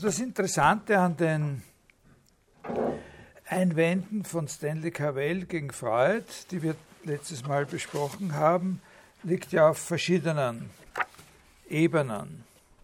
das Interessante an den Einwänden von Stanley Cavell gegen Freud, die wir letztes Mal besprochen haben, liegt ja auf verschiedenen Ebenen.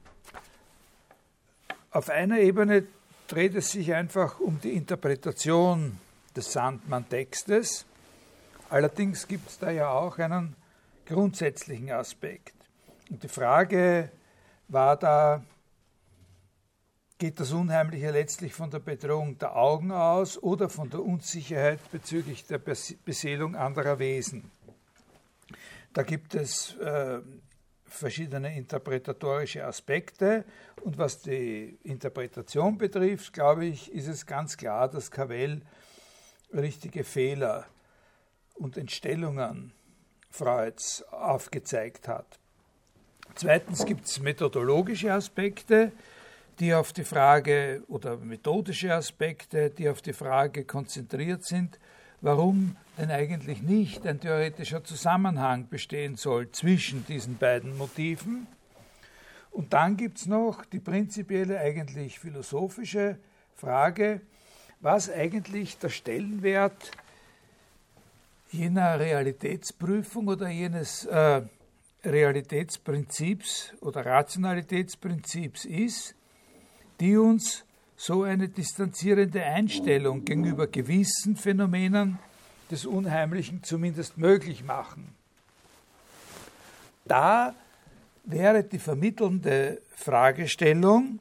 Auf einer Ebene dreht es sich einfach um die Interpretation des Sandmann-Textes. Allerdings gibt es da ja auch einen grundsätzlichen Aspekt. Und die Frage war da, geht das Unheimliche letztlich von der Bedrohung der Augen aus oder von der Unsicherheit bezüglich der Beseelung anderer Wesen? Da gibt es verschiedene interpretatorische Aspekte und was die Interpretation betrifft, glaube ich, ist es ganz klar, dass Cavell richtige Fehler und Entstellungen Freuds aufgezeigt hat. Zweitens gibt es methodologische Aspekte, die auf die Frage, oder methodische Aspekte, die auf die Frage konzentriert sind, warum denn eigentlich nicht ein theoretischer Zusammenhang bestehen soll zwischen diesen beiden Motiven. Und dann gibt es noch die prinzipielle, eigentlich philosophische Frage, was eigentlich der Stellenwert jener Realitätsprüfung oder jenes Realitätsprinzips oder Rationalitätsprinzips ist, die uns so eine distanzierende Einstellung gegenüber gewissen Phänomenen des Unheimlichen zumindest möglich machen. Da wäre die vermittelnde Fragestellung,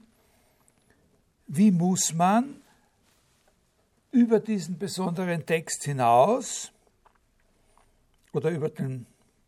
wie muss man über diesen besonderen Text hinaus oder über den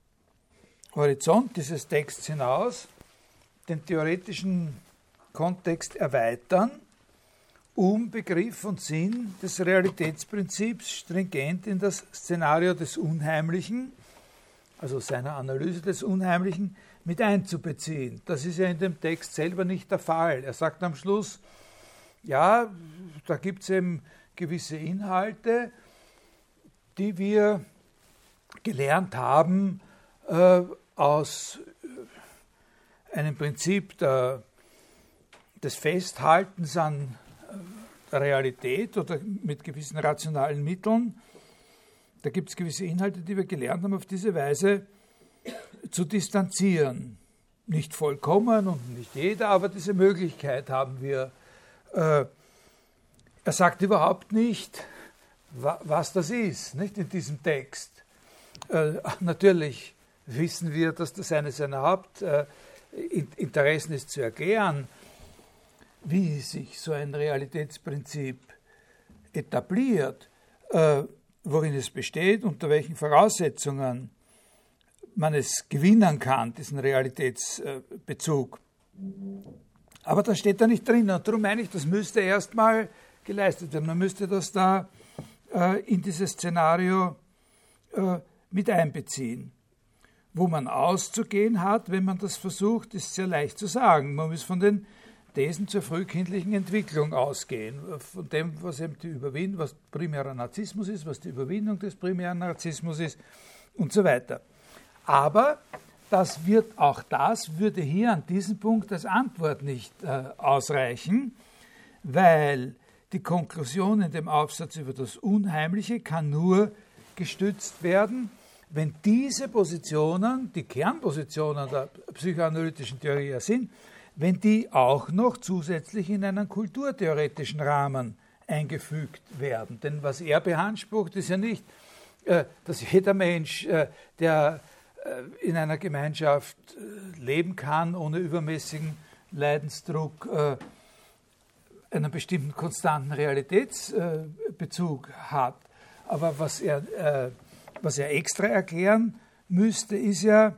Horizont dieses Texts hinaus den theoretischen Kontext erweitern, um Begriff und Sinn des Realitätsprinzips stringent in das Szenario des Unheimlichen, also seiner Analyse des Unheimlichen, mit einzubeziehen. Das ist ja in dem Text selber nicht der Fall. Er sagt am Schluss, ja, da gibt es eben gewisse Inhalte, die wir gelernt haben aus einem Prinzip des Festhaltens an der Realität oder mit gewissen rationalen Mitteln. Da gibt es gewisse Inhalte, die wir gelernt haben, auf diese Weise zu distanzieren. Nicht vollkommen und nicht jeder, aber diese Möglichkeit haben wir. Er sagt überhaupt nicht, was das ist, nicht in diesem Text. Natürlich wissen wir, dass das eine seiner Hauptinteressen ist, zu erklären, wie sich so ein Realitätsprinzip etabliert, worin es besteht, unter welchen Voraussetzungen man es gewinnen kann, diesen Realitätsbezug. Aber das steht da nicht drin und darum meine ich, das müsste erstmal geleistet werden. Man müsste das da in dieses Szenario mit einbeziehen. Wo man auszugehen hat, wenn man das versucht, ist sehr leicht zu sagen. Man muss von den Thesen zur frühkindlichen Entwicklung ausgehen, von dem, was eben was primärer Narzissmus ist, was die Überwindung des primären Narzissmus ist und so weiter. Aber auch das würde hier an diesem Punkt als Antwort nicht ausreichen, weil die Konklusion in dem Aufsatz über das Unheimliche kann nur gestützt werden, wenn diese Positionen, die Kernpositionen der psychoanalytischen Theorie sind, wenn die auch noch zusätzlich in einen kulturtheoretischen Rahmen eingefügt werden. Denn was er beansprucht, ist ja nicht, dass jeder Mensch, der in einer Gemeinschaft leben kann, ohne übermäßigen Leidensdruck, einen bestimmten konstanten Realitätsbezug hat. Aber was er extra erklären müsste, ist ja,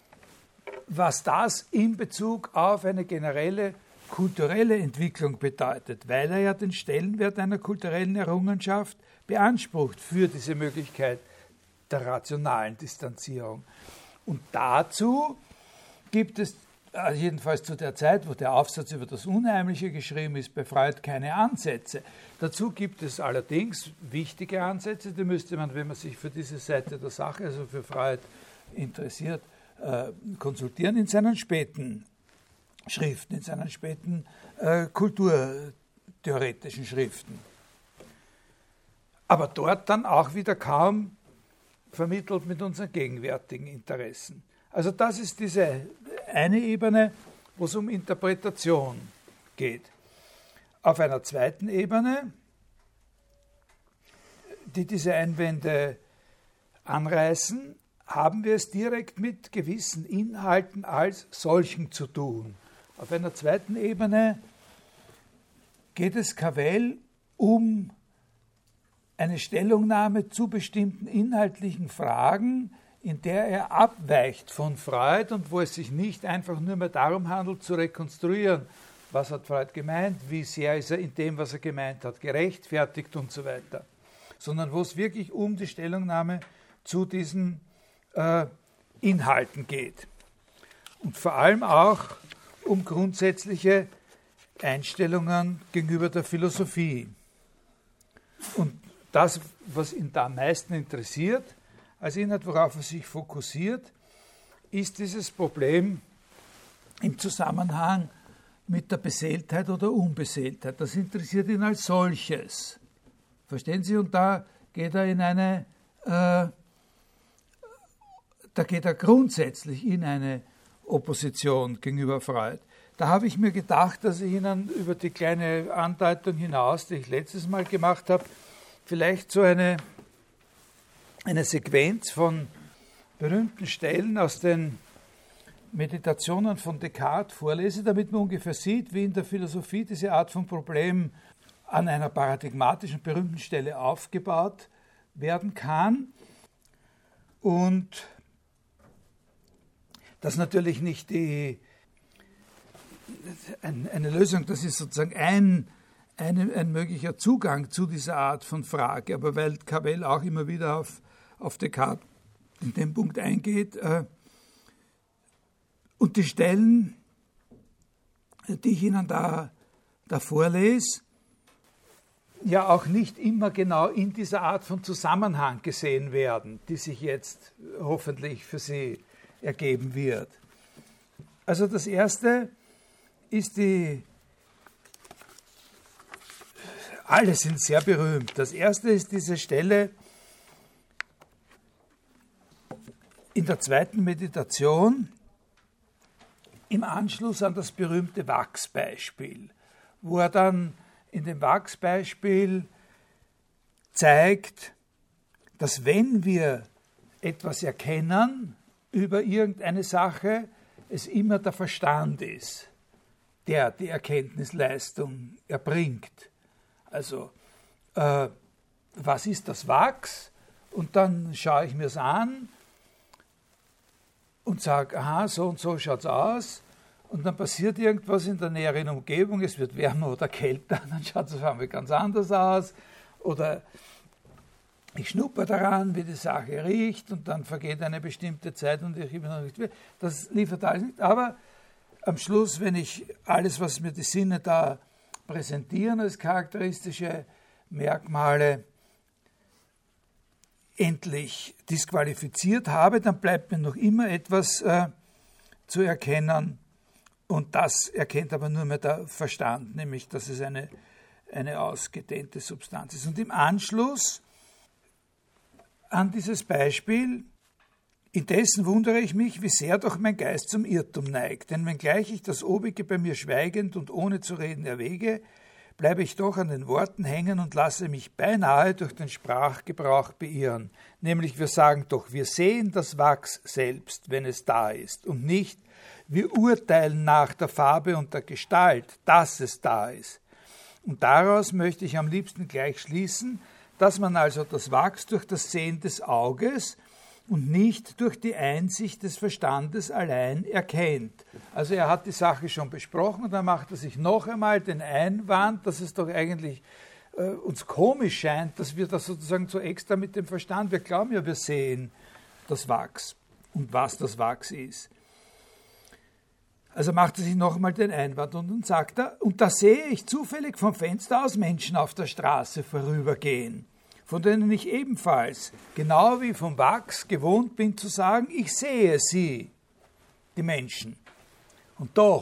was das in Bezug auf eine generelle kulturelle Entwicklung bedeutet, weil er ja den Stellenwert einer kulturellen Errungenschaft beansprucht für diese Möglichkeit der rationalen Distanzierung. Und dazu gibt es, jedenfalls zu der Zeit, wo der Aufsatz über das Unheimliche geschrieben ist, bei Freud keine Ansätze. Dazu gibt es allerdings wichtige Ansätze, die müsste man, wenn man sich für diese Seite der Sache, also für Freud interessiert, konsultieren in seinen späten Schriften, in seinen späten kulturtheoretischen Schriften. Aber dort dann auch wieder kaum vermittelt mit unseren gegenwärtigen Interessen. Also das ist diese eine Ebene, wo es um Interpretation geht. Auf einer zweiten Ebene, die diese Einwände anreißen, haben wir es direkt mit gewissen Inhalten als solchen zu tun. Auf einer zweiten Ebene geht es Cavell um eine Stellungnahme zu bestimmten inhaltlichen Fragen, in der er abweicht von Freud und wo es sich nicht einfach nur mehr darum handelt, zu rekonstruieren, was hat Freud gemeint, wie sehr ist er in dem, was er gemeint hat, gerechtfertigt und so weiter, sondern wo es wirklich um die Stellungnahme zu diesen Inhalten geht. Und vor allem auch um grundsätzliche Einstellungen gegenüber der Philosophie. Und das, was ihn da am meisten interessiert, als Inhalt, worauf er sich fokussiert, ist dieses Problem im Zusammenhang mit der Beseeltheit oder Unbeseeltheit. Das interessiert ihn als solches. Verstehen Sie? Und da geht er grundsätzlich in eine Opposition gegenüber Freud. Da habe ich mir gedacht, dass ich Ihnen über die kleine Andeutung hinaus, die ich letztes Mal gemacht habe, vielleicht so eine Sequenz von berühmten Stellen aus den Meditationen von Descartes vorlese, damit man ungefähr sieht, wie in der Philosophie diese Art von Problem an einer paradigmatischen, berühmten Stelle aufgebaut werden kann. Und das natürlich nicht eine Lösung, das ist sozusagen ein möglicher Zugang zu dieser Art von Frage, aber weil Cavell auch immer wieder auf Descartes in dem Punkt eingeht und die Stellen, die ich Ihnen da vorlese, ja auch nicht immer genau in dieser Art von Zusammenhang gesehen werden, die sich jetzt hoffentlich für Sie ergeben wird. Also das erste ist alle sind sehr berühmt. Das erste ist diese Stelle in der zweiten Meditation im Anschluss an das berühmte Wachsbeispiel, wo er dann in dem Wachsbeispiel zeigt, dass wenn wir etwas erkennen über irgendeine Sache, es immer der Verstand ist, der die Erkenntnisleistung erbringt. Also, was ist das Wachs? Und dann schaue ich mir es an und sage, aha, so und so schaut es aus. Und dann passiert irgendwas in der näheren Umgebung, es wird wärmer oder kälter, dann schaut es auf einmal ganz anders aus. Oder ich schnupper daran, wie die Sache riecht, und dann vergeht eine bestimmte Zeit und ich immer noch nicht will. Das liefert alles nicht. Aber am Schluss, wenn ich alles, was mir die Sinne da präsentieren als charakteristische Merkmale, endlich disqualifiziert habe, dann bleibt mir noch immer etwas zu erkennen, und das erkennt aber nur mehr der Verstand, nämlich dass es eine ausgedehnte Substanz ist. Und im Anschluss an dieses Beispiel: Indessen wundere ich mich, wie sehr doch mein Geist zum Irrtum neigt, denn wenngleich ich das Obige bei mir schweigend und ohne zu reden erwäge, bleibe ich doch an den Worten hängen und lasse mich beinahe durch den Sprachgebrauch beirren. Nämlich wir sagen doch, wir sehen das Wachs selbst, wenn es da ist, und nicht, wir urteilen nach der Farbe und der Gestalt, dass es da ist. Und daraus möchte ich am liebsten gleich schließen, dass man also das Wachs durch das Sehen des Auges und nicht durch die Einsicht des Verstandes allein erkennt. Also er hat die Sache schon besprochen und dann macht er sich noch einmal den Einwand, dass es doch eigentlich uns komisch scheint, dass wir das sozusagen so extra mit dem Verstand, wir glauben ja, wir sehen das Wachs und was das Wachs ist. Also macht er sich noch einmal den Einwand und dann sagt er, und da sehe ich zufällig vom Fenster aus Menschen auf der Straße vorübergehen, von denen ich ebenfalls, genau wie vom Wachs, gewohnt bin zu sagen, ich sehe sie, die Menschen. Und doch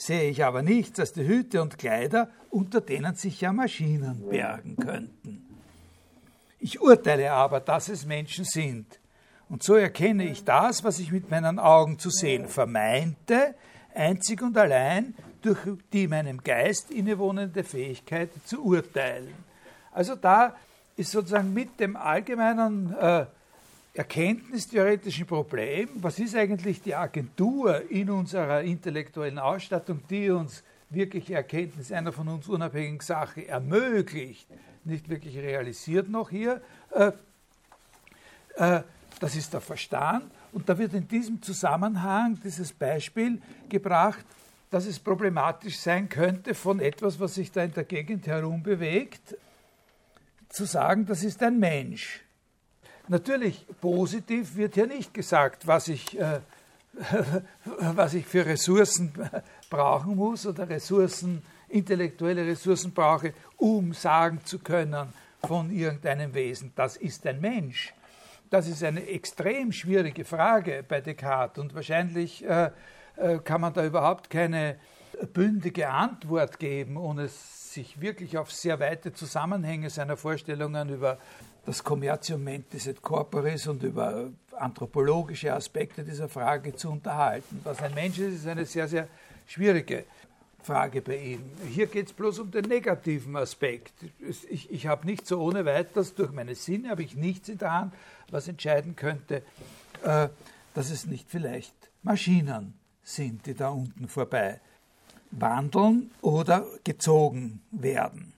sehe ich aber nichts als die Hüte und Kleider, unter denen sich ja Maschinen bergen könnten. Ich urteile aber, dass es Menschen sind. Und so erkenne ich das, was ich mit meinen Augen zu sehen vermeinte, einzig und allein durch die meinem Geist innewohnende Fähigkeit zu urteilen. Also da ist sozusagen mit dem allgemeinen erkenntnistheoretischen Problem, was ist eigentlich die Agentur in unserer intellektuellen Ausstattung, die uns wirkliche Erkenntnis einer von uns unabhängigen Sache ermöglicht, nicht wirklich realisiert noch hier, das ist der Verstand. Und da wird in diesem Zusammenhang dieses Beispiel gebracht, dass es problematisch sein könnte, von etwas, was sich da in der Gegend herumbewegt, zu sagen, das ist ein Mensch. Natürlich, positiv wird hier nicht gesagt, was ich für Ressourcen brauchen muss oder intellektuelle Ressourcen brauche, um sagen zu können von irgendeinem Wesen, das ist ein Mensch. Das ist eine extrem schwierige Frage bei Descartes und wahrscheinlich kann man da überhaupt keine bündige Antwort geben, ohne sich wirklich auf sehr weite Zusammenhänge seiner Vorstellungen über das Commercium mentis et corporis und über anthropologische Aspekte dieser Frage zu unterhalten. Was ein Mensch ist eine sehr, sehr schwierige Frage bei ihm. Hier geht es bloß um den negativen Aspekt. Ich habe nicht so ohne weiteres, durch meine Sinne habe ich nichts in der Hand, was entscheiden könnte, dass es nicht vielleicht Maschinen sind, die da unten vorbei wandeln oder gezogen werden.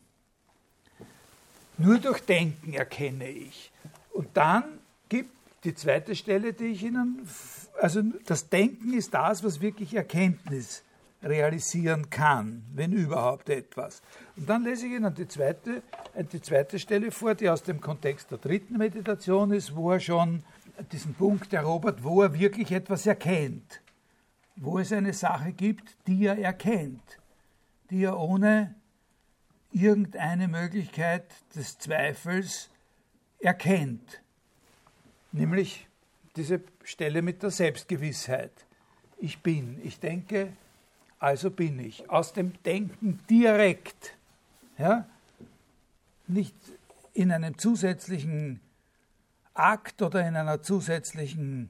Nur durch Denken erkenne ich. Und dann gibt die zweite Stelle, die ich Ihnen, also das Denken ist das, was wirklich Erkenntnis realisieren kann, wenn überhaupt etwas. Und dann lese ich Ihnen die zweite Stelle vor, die aus dem Kontext der dritten Meditation ist, wo er schon diesen Punkt erobert, wo er wirklich etwas erkennt, wo es eine Sache gibt, die er erkennt, die er ohne irgendeine Möglichkeit des Zweifels erkennt, nämlich diese Stelle mit der Selbstgewissheit. Ich bin, ich denke, also bin ich. Aus dem Denken direkt, ja, nicht in einem zusätzlichen Akt oder in einem zusätzlichen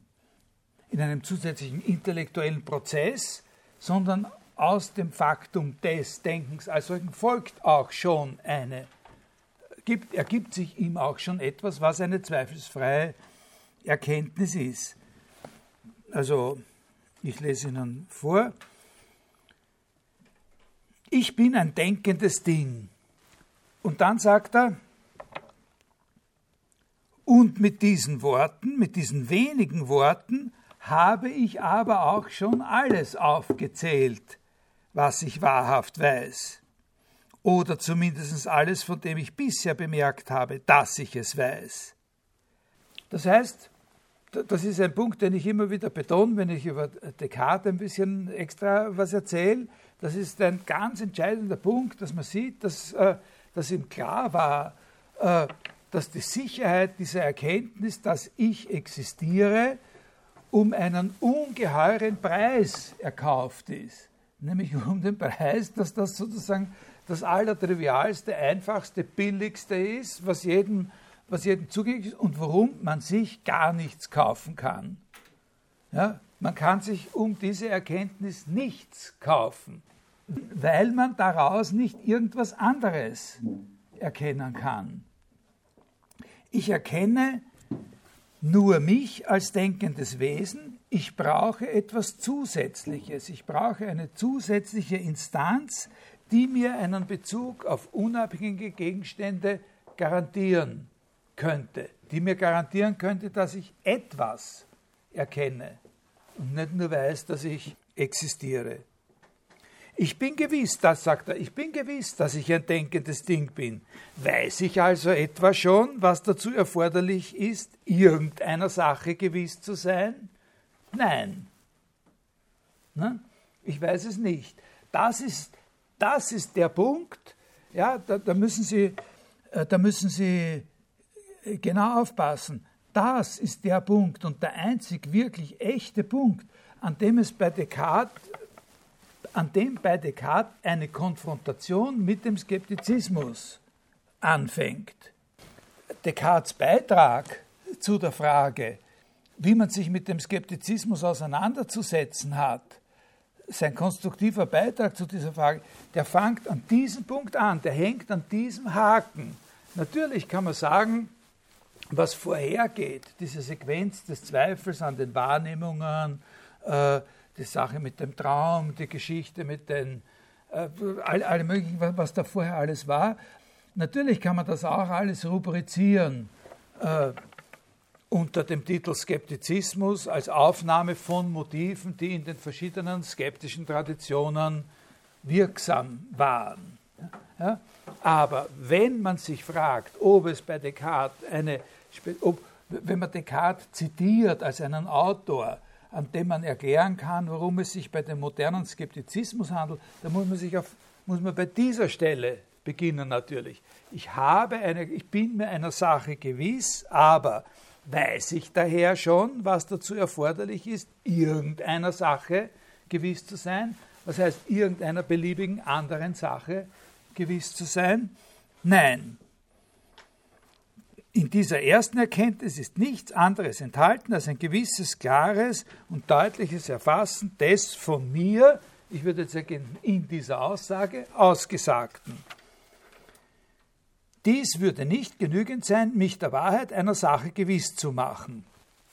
intellektuellen Prozess, sondern aus dem Faktum des Denkens als solchen folgt auch schon ergibt sich ihm auch schon etwas, was eine zweifelsfreie Erkenntnis ist. Also, ich lese Ihnen vor. Ich bin ein denkendes Ding. Und dann sagt er, und mit diesen Worten, mit diesen wenigen Worten, habe ich aber auch schon alles aufgezählt, was ich wahrhaft weiß. Oder zumindest alles, von dem ich bisher bemerkt habe, dass ich es weiß. Das heißt, das ist ein Punkt, den ich immer wieder betone, wenn ich über Descartes ein bisschen extra was erzähle. Das ist ein ganz entscheidender Punkt, dass man sieht, dass ihm klar war, dass die Sicherheit dieser Erkenntnis, dass ich existiere, um einen ungeheuren Preis erkauft ist. Nämlich um den Preis, dass das sozusagen das allertrivialste, einfachste, billigste ist, was jedem zugänglich ist und worum man sich gar nichts kaufen kann. Ja, man kann sich um diese Erkenntnis nichts kaufen, weil man daraus nicht irgendwas anderes erkennen kann. Ich erkenne nur mich als denkendes Wesen, ich brauche etwas Zusätzliches, ich brauche eine zusätzliche Instanz, die mir einen Bezug auf unabhängige Gegenstände garantieren könnte, die mir garantieren könnte, dass ich etwas erkenne und nicht nur weiß, dass ich existiere. Ich bin gewiss, das sagt er, ich bin gewiss, dass ich ein denkendes Ding bin. Weiß ich also etwa schon, was dazu erforderlich ist, irgendeiner Sache gewiss zu sein? Nein. Ich weiß es nicht. Das ist der Punkt, ja, da müssen Sie genau aufpassen. Das ist der Punkt und der einzig wirklich echte Punkt, an dem es bei Descartes an dem bei Descartes eine Konfrontation mit dem Skeptizismus anfängt. Descartes' Beitrag zu der Frage, wie man sich mit dem Skeptizismus auseinanderzusetzen hat, sein konstruktiver Beitrag zu dieser Frage, der fängt an diesem Punkt an, der hängt an diesem Haken. Natürlich kann man sagen, was vorhergeht, diese Sequenz des Zweifels an den Wahrnehmungen, die Sache mit dem Traum, die Geschichte mit den, alle möglichen, was da vorher alles war. Natürlich kann man das auch alles rubrizieren unter dem Titel Skeptizismus als Aufnahme von Motiven, die in den verschiedenen skeptischen Traditionen wirksam waren. Ja? Aber wenn man sich fragt, ob es bei Descartes wenn man Descartes zitiert als einen Autor, an dem man erklären kann, worum es sich bei dem modernen Skeptizismus handelt, dann muss man bei dieser Stelle beginnen natürlich. Ich bin mir einer Sache gewiss, aber weiß ich daher schon, was dazu erforderlich ist, irgendeiner Sache gewiss zu sein? Was heißt, irgendeiner beliebigen anderen Sache gewiss zu sein? Nein. In dieser ersten Erkenntnis ist nichts anderes enthalten als ein gewisses, klares und deutliches Erfassen des von mir, ich würde jetzt sagen, in dieser Aussage, Ausgesagten. Dies würde nicht genügend sein, mich der Wahrheit einer Sache gewiss zu machen.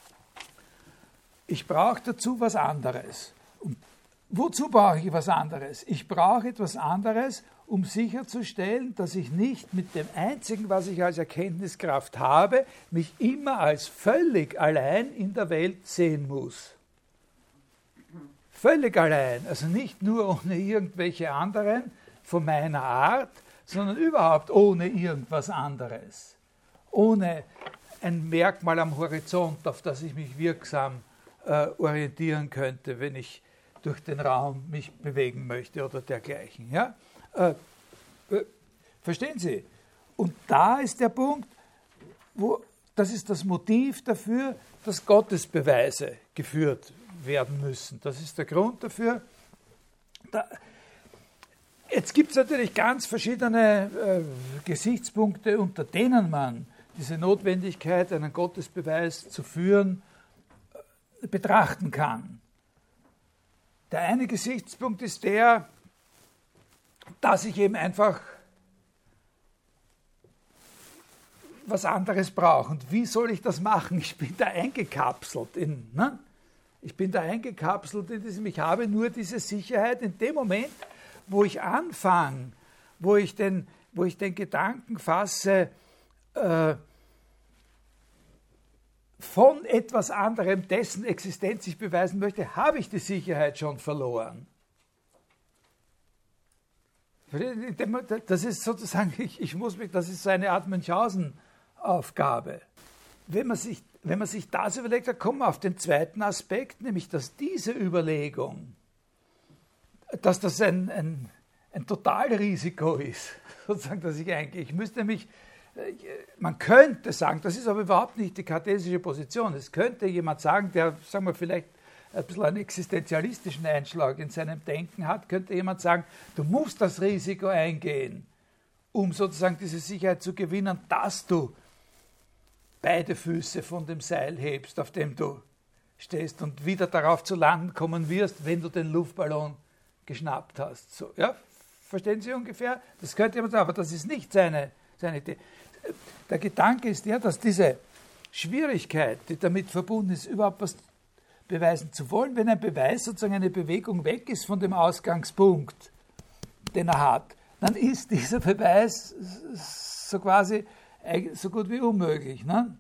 Ich brauche dazu was anderes. Und wozu brauche ich was anderes? Ich brauche etwas anderes, um sicherzustellen, dass ich nicht mit dem Einzigen, was ich als Erkenntniskraft habe, mich immer als völlig allein in der Welt sehen muss. Völlig allein, also nicht nur ohne irgendwelche anderen von meiner Art, sondern überhaupt ohne irgendwas anderes. Ohne ein Merkmal am Horizont, auf das ich mich wirksam orientieren könnte, wenn ich durch den Raum mich bewegen möchte oder dergleichen. Ja? Verstehen Sie? Und da ist der Punkt, das ist das Motiv dafür, dass Gottesbeweise geführt werden müssen. Das ist der Grund dafür. Jetzt gibt es natürlich ganz verschiedene Gesichtspunkte, unter denen man diese Notwendigkeit, einen Gottesbeweis zu führen, betrachten kann. Der eine Gesichtspunkt ist der, dass ich eben einfach was anderes brauche. Und wie soll ich das machen? Ich bin da eingekapselt Ich bin da eingekapselt in diesem, ich habe nur diese Sicherheit in dem Moment, wo ich anfange, wo ich den Gedanken fasse, von etwas anderem, dessen Existenz ich beweisen möchte, habe ich die Sicherheit schon verloren. Das ist sozusagen, das ist so eine Art Münchhausen-Aufgabe. Wenn man sich das überlegt, dann kommt man auf den zweiten Aspekt, nämlich, dass diese Überlegung, dass das ein Totalrisiko ist, sozusagen, dass ich eingehe. Man könnte sagen, das ist aber überhaupt nicht die kartesische Position. Es könnte jemand sagen, der, sagen wir, vielleicht ein bisschen einen existenzialistischen Einschlag in seinem Denken hat, könnte jemand sagen, du musst das Risiko eingehen, um sozusagen diese Sicherheit zu gewinnen, dass du beide Füße von dem Seil hebst, auf dem du stehst und wieder darauf zu landen kommen wirst, wenn du den Luftballon geschnappt hast. So, ja? Verstehen Sie ungefähr? Das könnte jemand sagen, aber das ist nicht seine Idee. Der Gedanke ist der, dass diese Schwierigkeit, die damit verbunden ist, überhaupt was beweisen zu wollen, wenn ein Beweis sozusagen eine Bewegung weg ist von dem Ausgangspunkt, den er hat, dann ist dieser Beweis so quasi so gut wie unmöglich. Ne?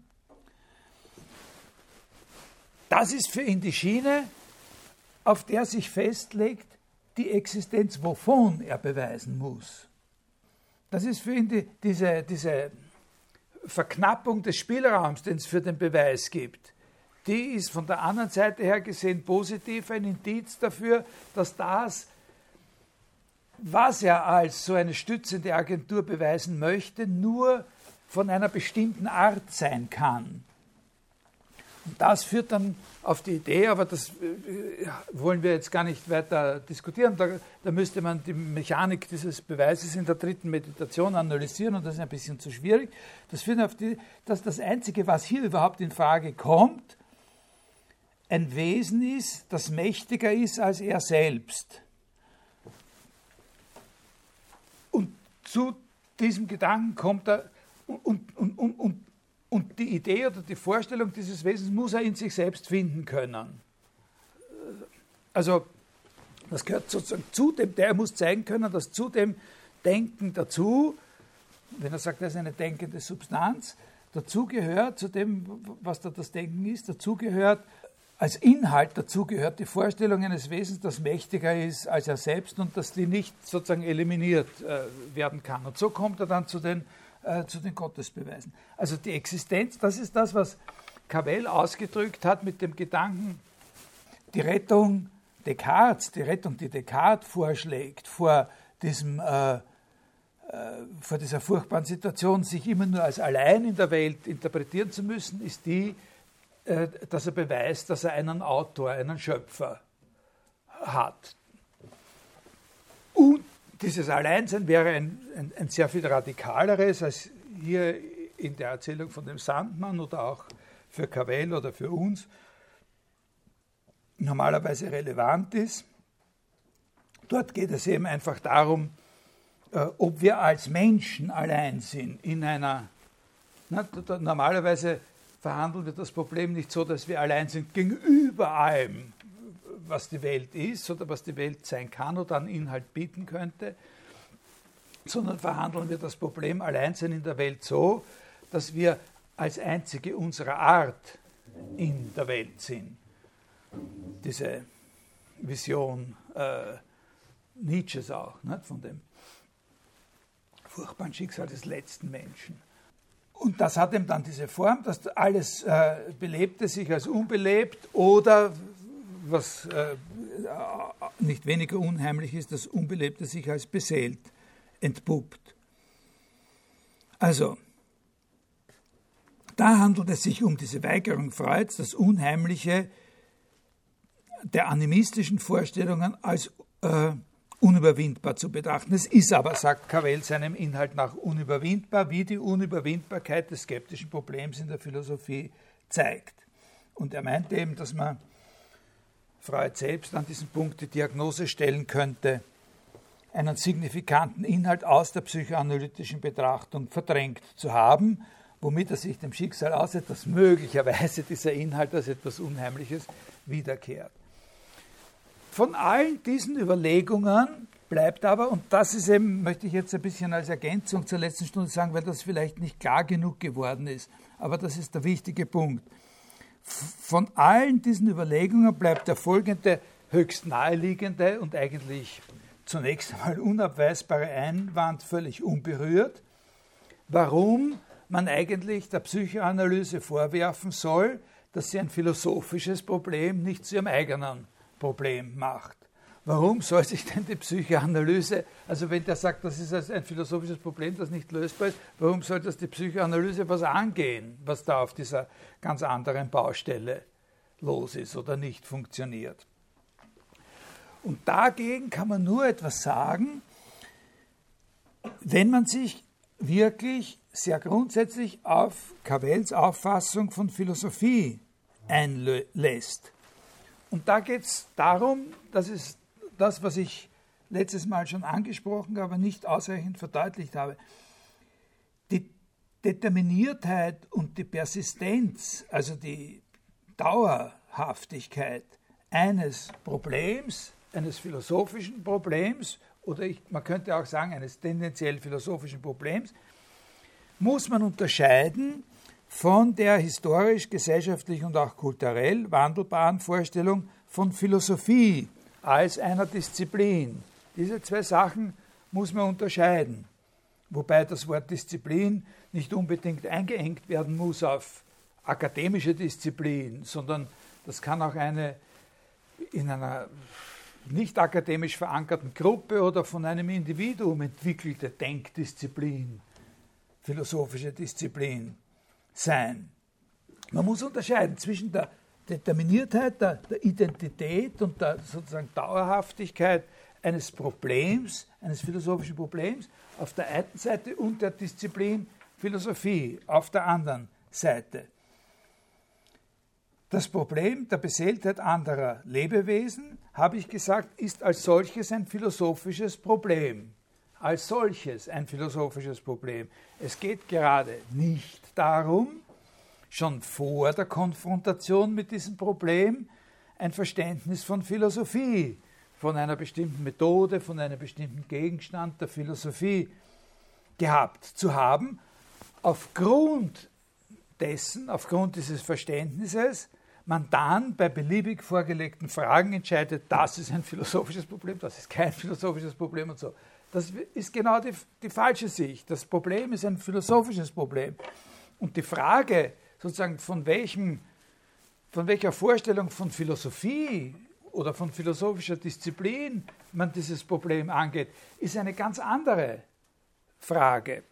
Das ist für ihn die Schiene, auf der sich festlegt die Existenz, wovon er beweisen muss. Das ist für ihn diese Verknappung des Spielraums, den es für den Beweis gibt. Die ist von der anderen Seite her gesehen positiv, ein Indiz dafür, dass das, was er als so eine stützende Agentur beweisen möchte, nur von einer bestimmten Art sein kann. Und das führt dann auf die Idee, aber das wollen wir jetzt gar nicht weiter diskutieren, da müsste man die Mechanik dieses Beweises in der dritten Meditation analysieren und das ist ein bisschen zu schwierig. Das führt auf die, dass das Einzige, was hier überhaupt in Frage kommt, ein Wesen ist, das mächtiger ist als er selbst. Und zu diesem Gedanken kommt er und die Idee oder die Vorstellung dieses Wesens muss er in sich selbst finden können. Also das gehört sozusagen zu dem, der muss zeigen können, dass zu dem Denken dazu, wenn er sagt, er ist eine denkende Substanz, dazu gehört, zu dem, was da das Denken ist, dazu gehört, als Inhalt dazu gehört die Vorstellung eines Wesens, das mächtiger ist als er selbst und dass die nicht sozusagen eliminiert werden kann. Und so kommt er dann zu den Gottesbeweisen. Also die Existenz, das ist das, was Cavell ausgedrückt hat mit dem Gedanken, die Rettung Descartes, die Rettung, die Descartes vorschlägt, vor dieser furchtbaren Situation, sich immer nur als allein in der Welt interpretieren zu müssen, ist die, dass er beweist, dass er einen Autor, einen Schöpfer hat. Und dieses Alleinsein wäre ein sehr viel radikaleres, als hier in der Erzählung von dem Sandmann oder auch für Cavell oder für uns normalerweise relevant ist. Dort geht es eben einfach darum, ob wir als Menschen allein sind in einer, normalerweise verhandeln wir das Problem nicht so, dass wir allein sind gegenüber allem, was die Welt ist oder was die Welt sein kann oder an Inhalt bieten könnte, sondern verhandeln wir das Problem Alleinsein in der Welt so, dass wir als einzige unserer Art in der Welt sind. Diese Vision Nietzsches auch, nicht, von dem furchtbaren Schicksal des letzten Menschen. Und das hat eben dann diese Form, dass alles Belebte sich als unbelebt oder was nicht weniger unheimlich ist, das Unbelebte sich als beseelt entpuppt. Also, da handelt es sich um diese Weigerung Freuds, das Unheimliche der animistischen Vorstellungen als unüberwindbar zu betrachten. Es ist aber, sagt Cavell seinem Inhalt nach, unüberwindbar, wie die Unüberwindbarkeit des skeptischen Problems in der Philosophie zeigt. Und er meint eben, dass man Freud selbst an diesem Punkt die Diagnose stellen könnte, einen signifikanten Inhalt aus der psychoanalytischen Betrachtung verdrängt zu haben, womit er sich dem Schicksal aussetzt, dass möglicherweise dieser Inhalt als etwas Unheimliches wiederkehrt. Von allen diesen Überlegungen bleibt aber, und das ist eben, möchte ich jetzt ein bisschen als Ergänzung zur letzten Stunde sagen, weil das vielleicht nicht klar genug geworden ist, aber das ist der wichtige Punkt. Von allen diesen Überlegungen bleibt der folgende höchst naheliegende und eigentlich zunächst einmal unabweisbare Einwand völlig unberührt, warum man eigentlich der Psychoanalyse vorwerfen soll, dass sie ein philosophisches Problem nicht zu ihrem eigenen Problem macht. Warum soll sich denn die Psychoanalyse, also wenn der sagt, das ist ein philosophisches Problem, das nicht lösbar ist, warum soll das die Psychoanalyse was angehen, was da auf dieser ganz anderen Baustelle los ist oder nicht funktioniert? Und dagegen kann man nur etwas sagen, wenn man sich wirklich sehr grundsätzlich auf Cavells Auffassung von Philosophie einlässt. Und da geht es darum, das ist das, was ich letztes Mal schon angesprochen, aber nicht ausreichend verdeutlicht habe. Die Determiniertheit und die Persistenz, also die Dauerhaftigkeit eines Problems, eines philosophischen Problems, oder man könnte auch sagen, eines tendenziell philosophischen Problems, muss man unterscheiden von der historisch, gesellschaftlich und auch kulturell wandelbaren Vorstellung von Philosophie als einer Disziplin. Diese zwei Sachen muss man unterscheiden, wobei das Wort Disziplin nicht unbedingt eingeengt werden muss auf akademische Disziplin, sondern das kann auch eine in einer nicht akademisch verankerten Gruppe oder von einem Individuum entwickelte Denkdisziplin, philosophische Disziplin sein. Man muss unterscheiden zwischen der Determiniertheit, der Identität und der sozusagen Dauerhaftigkeit eines Problems, eines philosophischen Problems auf der einen Seite und der Disziplin Philosophie auf der anderen Seite. Das Problem der Beseeltheit anderer Lebewesen, habe ich gesagt, ist als solches ein philosophisches Problem. Als solches ein philosophisches Problem. Es geht gerade nicht darum, schon vor der Konfrontation mit diesem Problem ein Verständnis von Philosophie, von einer bestimmten Methode, von einem bestimmten Gegenstand der Philosophie gehabt zu haben, aufgrund dieses Verständnisses, man dann bei beliebig vorgelegten Fragen entscheidet, das ist ein philosophisches Problem, das ist kein philosophisches Problem und so. Das ist genau die falsche Sicht. Das Problem ist ein philosophisches Problem. Und die Frage, sozusagen von welcher Vorstellung von Philosophie oder von philosophischer Disziplin man dieses Problem angeht, ist eine ganz andere Frage.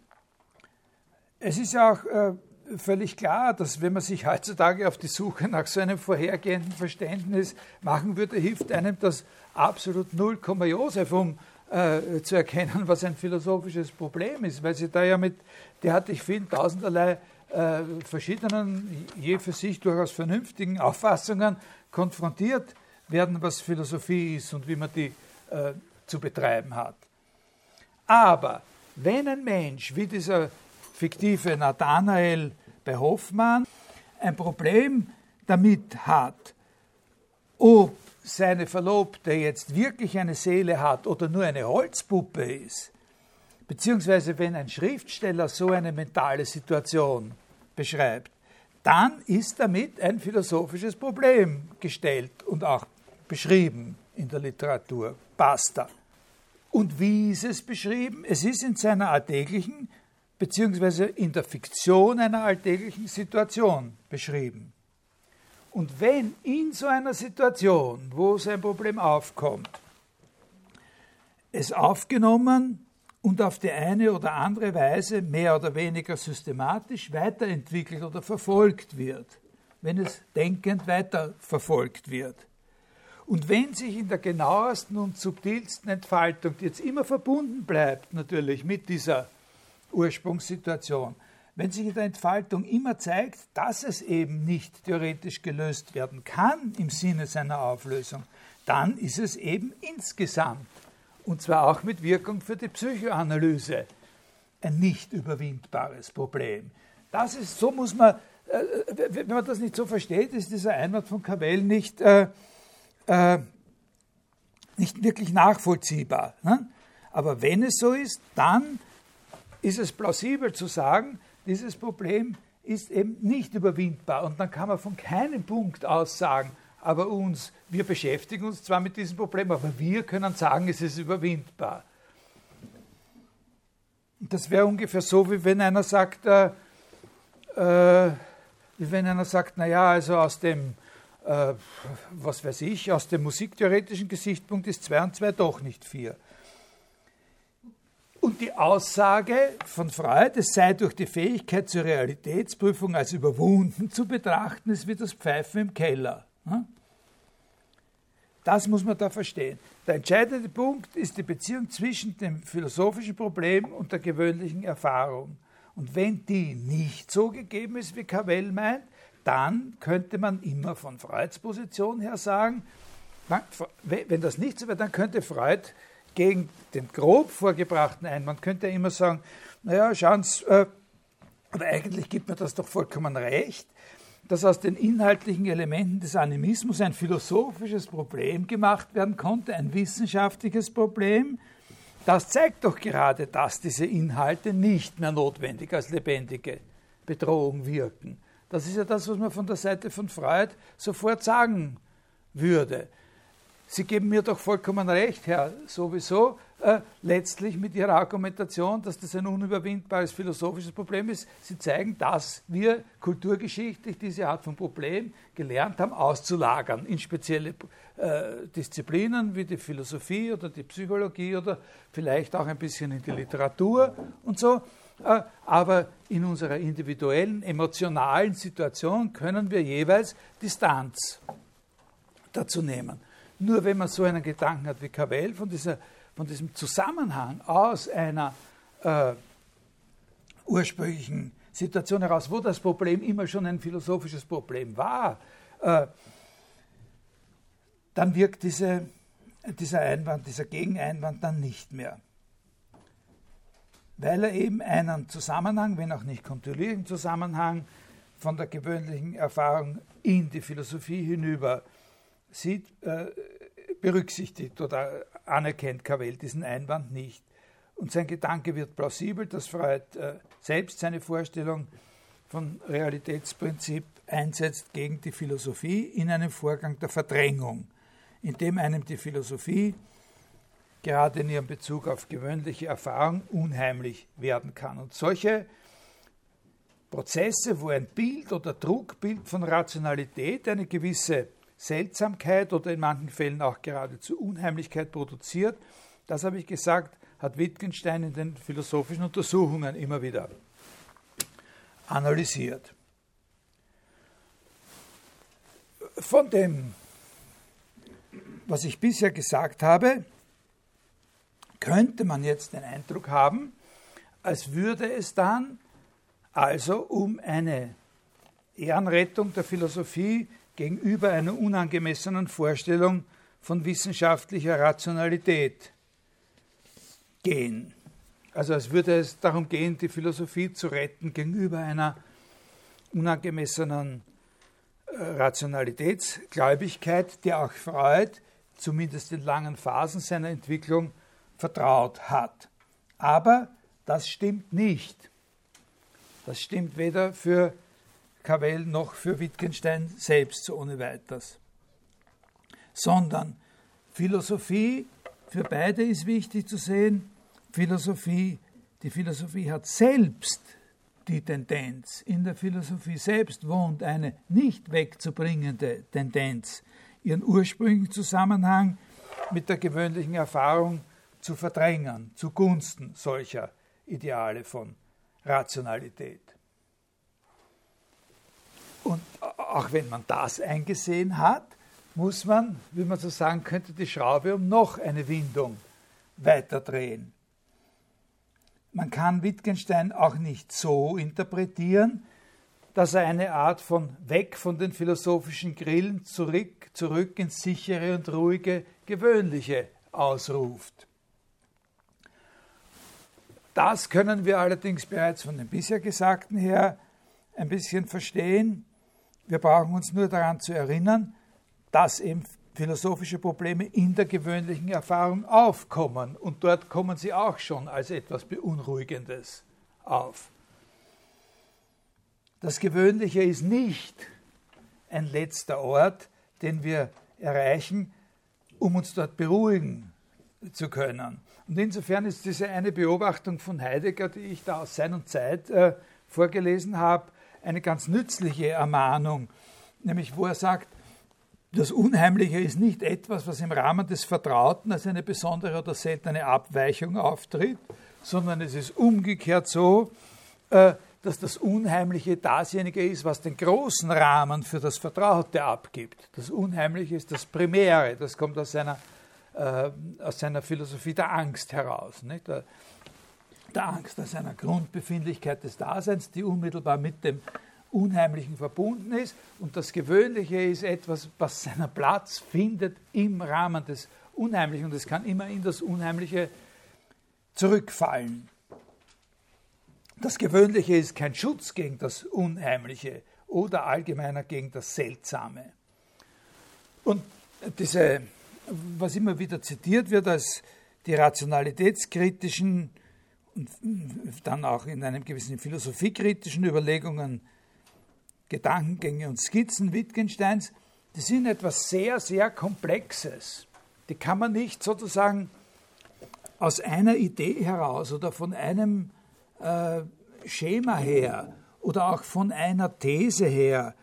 Es ist ja auch völlig klar, dass wenn man sich heutzutage auf die Suche nach so einem vorhergehenden Verständnis machen würde, hilft einem das absolut 0, Joseph, um zu erkennen, was ein philosophisches Problem ist, weil sie da ja mit derartig vielen tausenderlei verschiedenen, je für sich durchaus vernünftigen Auffassungen konfrontiert werden, was Philosophie ist und wie man die zu betreiben hat. Aber wenn ein Mensch wie dieser fiktive Nathanael bei Hoffmann ein Problem damit hat, ob seine Verlobte jetzt wirklich eine Seele hat oder nur eine Holzpuppe ist, beziehungsweise wenn ein Schriftsteller so eine mentale Situation beschreibt, dann ist damit ein philosophisches Problem gestellt und auch beschrieben in der Literatur. Basta. Und wie ist es beschrieben? Es ist in seiner alltäglichen, beziehungsweise in der Fiktion einer alltäglichen Situation beschrieben. Und wenn in so einer Situation, wo so ein Problem aufkommt, es aufgenommen und auf die eine oder andere Weise mehr oder weniger systematisch weiterentwickelt oder verfolgt wird, wenn es denkend weiterverfolgt wird, und wenn sich in der genauesten und subtilsten Entfaltung, die jetzt immer verbunden bleibt natürlich mit dieser Ursprungssituation, wenn sich in der Entfaltung immer zeigt, dass es eben nicht theoretisch gelöst werden kann im Sinne seiner Auflösung, dann ist es eben insgesamt, und zwar auch mit Wirkung für die Psychoanalyse, ein nicht überwindbares Problem. Das ist, so muss man, wenn man das nicht so versteht, ist dieser Einwand von Cavell nicht wirklich nachvollziehbar. Ne? Aber wenn es so ist, dann ist es plausibel zu sagen, dieses Problem ist eben nicht überwindbar. Und dann kann man von keinem Punkt aus sagen, aber wir beschäftigen uns zwar mit diesem Problem, aber wir können sagen, es ist überwindbar. Das wäre ungefähr so, wie wenn einer sagt, naja, also aus dem, aus dem musiktheoretischen Gesichtspunkt ist 2 und 2 doch nicht 4. Und die Aussage von Freud, es sei durch die Fähigkeit zur Realitätsprüfung als überwunden zu betrachten, ist wie das Pfeifen im Keller. Das muss man da verstehen. Der entscheidende Punkt ist die Beziehung zwischen dem philosophischen Problem und der gewöhnlichen Erfahrung. Und wenn die nicht so gegeben ist, wie Cavell meint, dann könnte man immer von Freuds Position her sagen, wenn das nicht so wäre, dann könnte Freud gegen den grob vorgebrachten Einwand, könnte er immer sagen, naja, schauen Sie, aber eigentlich gibt mir das doch vollkommen recht, dass aus den inhaltlichen Elementen des Animismus ein philosophisches Problem gemacht werden konnte, ein wissenschaftliches Problem. Das zeigt doch gerade, dass diese Inhalte nicht mehr notwendig als lebendige Bedrohung wirken. Das ist ja das, was man von der Seite von Freud sofort sagen würde. Sie geben mir doch vollkommen recht, Herr, sowieso, letztlich mit Ihrer Argumentation, dass das ein unüberwindbares philosophisches Problem ist. Sie zeigen, dass wir kulturgeschichtlich diese Art von Problem gelernt haben, auszulagern in spezielle Disziplinen wie die Philosophie oder die Psychologie oder vielleicht auch ein bisschen in die Literatur und so. aber in unserer individuellen, emotionalen Situation können wir jeweils Distanz dazu nehmen. Nur wenn man so einen Gedanken hat wie Cavell, von diesem Zusammenhang aus einer ursprünglichen Situation heraus, wo das Problem immer schon ein philosophisches Problem war, dann wirkt dieser Einwand, dieser Gegeneinwand dann nicht mehr. Weil er eben einen Zusammenhang, wenn auch nicht kontinuierlichen Zusammenhang, von der gewöhnlichen Erfahrung in die Philosophie hinüber sieht, berücksichtigt oder anerkennt Cavell diesen Einwand nicht. Und sein Gedanke wird plausibel, dass Freud selbst seine Vorstellung von Realitätsprinzip einsetzt gegen die Philosophie in einem Vorgang der Verdrängung, in dem einem die Philosophie gerade in ihrem Bezug auf gewöhnliche Erfahrung unheimlich werden kann. Und solche Prozesse, wo ein Bild oder Druckbild von Rationalität eine gewisse Seltsamkeit oder in manchen Fällen auch geradezu Unheimlichkeit produziert, das habe ich gesagt, hat Wittgenstein in den philosophischen Untersuchungen immer wieder analysiert. Von dem, was ich bisher gesagt habe, könnte man jetzt den Eindruck haben, als würde es dann also um eine Ehrenrettung der Philosophie gegenüber einer unangemessenen Vorstellung von wissenschaftlicher Rationalität gehen. Also als würde es darum gehen, die Philosophie zu retten gegenüber einer unangemessenen Rationalitätsgläubigkeit, der auch Freud zumindest in langen Phasen seiner Entwicklung vertraut hat. Aber das stimmt nicht. Das stimmt weder für Cavell noch für Wittgenstein selbst so ohne weiteres. Sondern Philosophie, für beide ist wichtig zu sehen, die Philosophie hat selbst die Tendenz. In der Philosophie selbst wohnt eine nicht wegzubringende Tendenz, ihren ursprünglichen Zusammenhang mit der gewöhnlichen Erfahrung zu verdrängen, zugunsten solcher Ideale von Rationalität. Und auch wenn man das eingesehen hat, muss man, wie man so sagen könnte, die Schraube um noch eine Windung weiterdrehen. Man kann Wittgenstein auch nicht so interpretieren, dass er eine Art von weg von den philosophischen Grillen zurück ins sichere und ruhige, gewöhnliche ausruft. Das können wir allerdings bereits von dem bisher Gesagten her ein bisschen verstehen. Wir brauchen uns nur daran zu erinnern, dass eben philosophische Probleme in der gewöhnlichen Erfahrung aufkommen. Und dort kommen sie auch schon als etwas Beunruhigendes auf. Das Gewöhnliche ist nicht ein letzter Ort, den wir erreichen, um uns dort beruhigen zu können. Und insofern ist diese eine Beobachtung von Heidegger, die ich da aus Sein und Zeit vorgelesen habe, eine ganz nützliche Ermahnung, nämlich wo er sagt, das Unheimliche ist nicht etwas, was im Rahmen des Vertrauten als eine besondere oder seltene Abweichung auftritt, sondern es ist umgekehrt so, dass das Unheimliche dasjenige ist, was den großen Rahmen für das Vertraute abgibt. Das Unheimliche ist das Primäre, das kommt aus seiner Philosophie der Angst heraus. Nicht? Der Angst als einer Grundbefindlichkeit des Daseins, die unmittelbar mit dem Unheimlichen verbunden ist. Und das Gewöhnliche ist etwas, was seinen Platz findet im Rahmen des Unheimlichen. Und es kann immer in das Unheimliche zurückfallen. Das Gewöhnliche ist kein Schutz gegen das Unheimliche oder allgemeiner gegen das Seltsame. Und was immer wieder zitiert wird als die rationalitätskritischen und dann auch in einem gewissen philosophiekritischen Überlegungen, Gedankengänge und Skizzen Wittgensteins, die sind etwas sehr, sehr Komplexes. Die kann man nicht sozusagen aus einer Idee heraus oder von einem Schema her oder auch von einer These her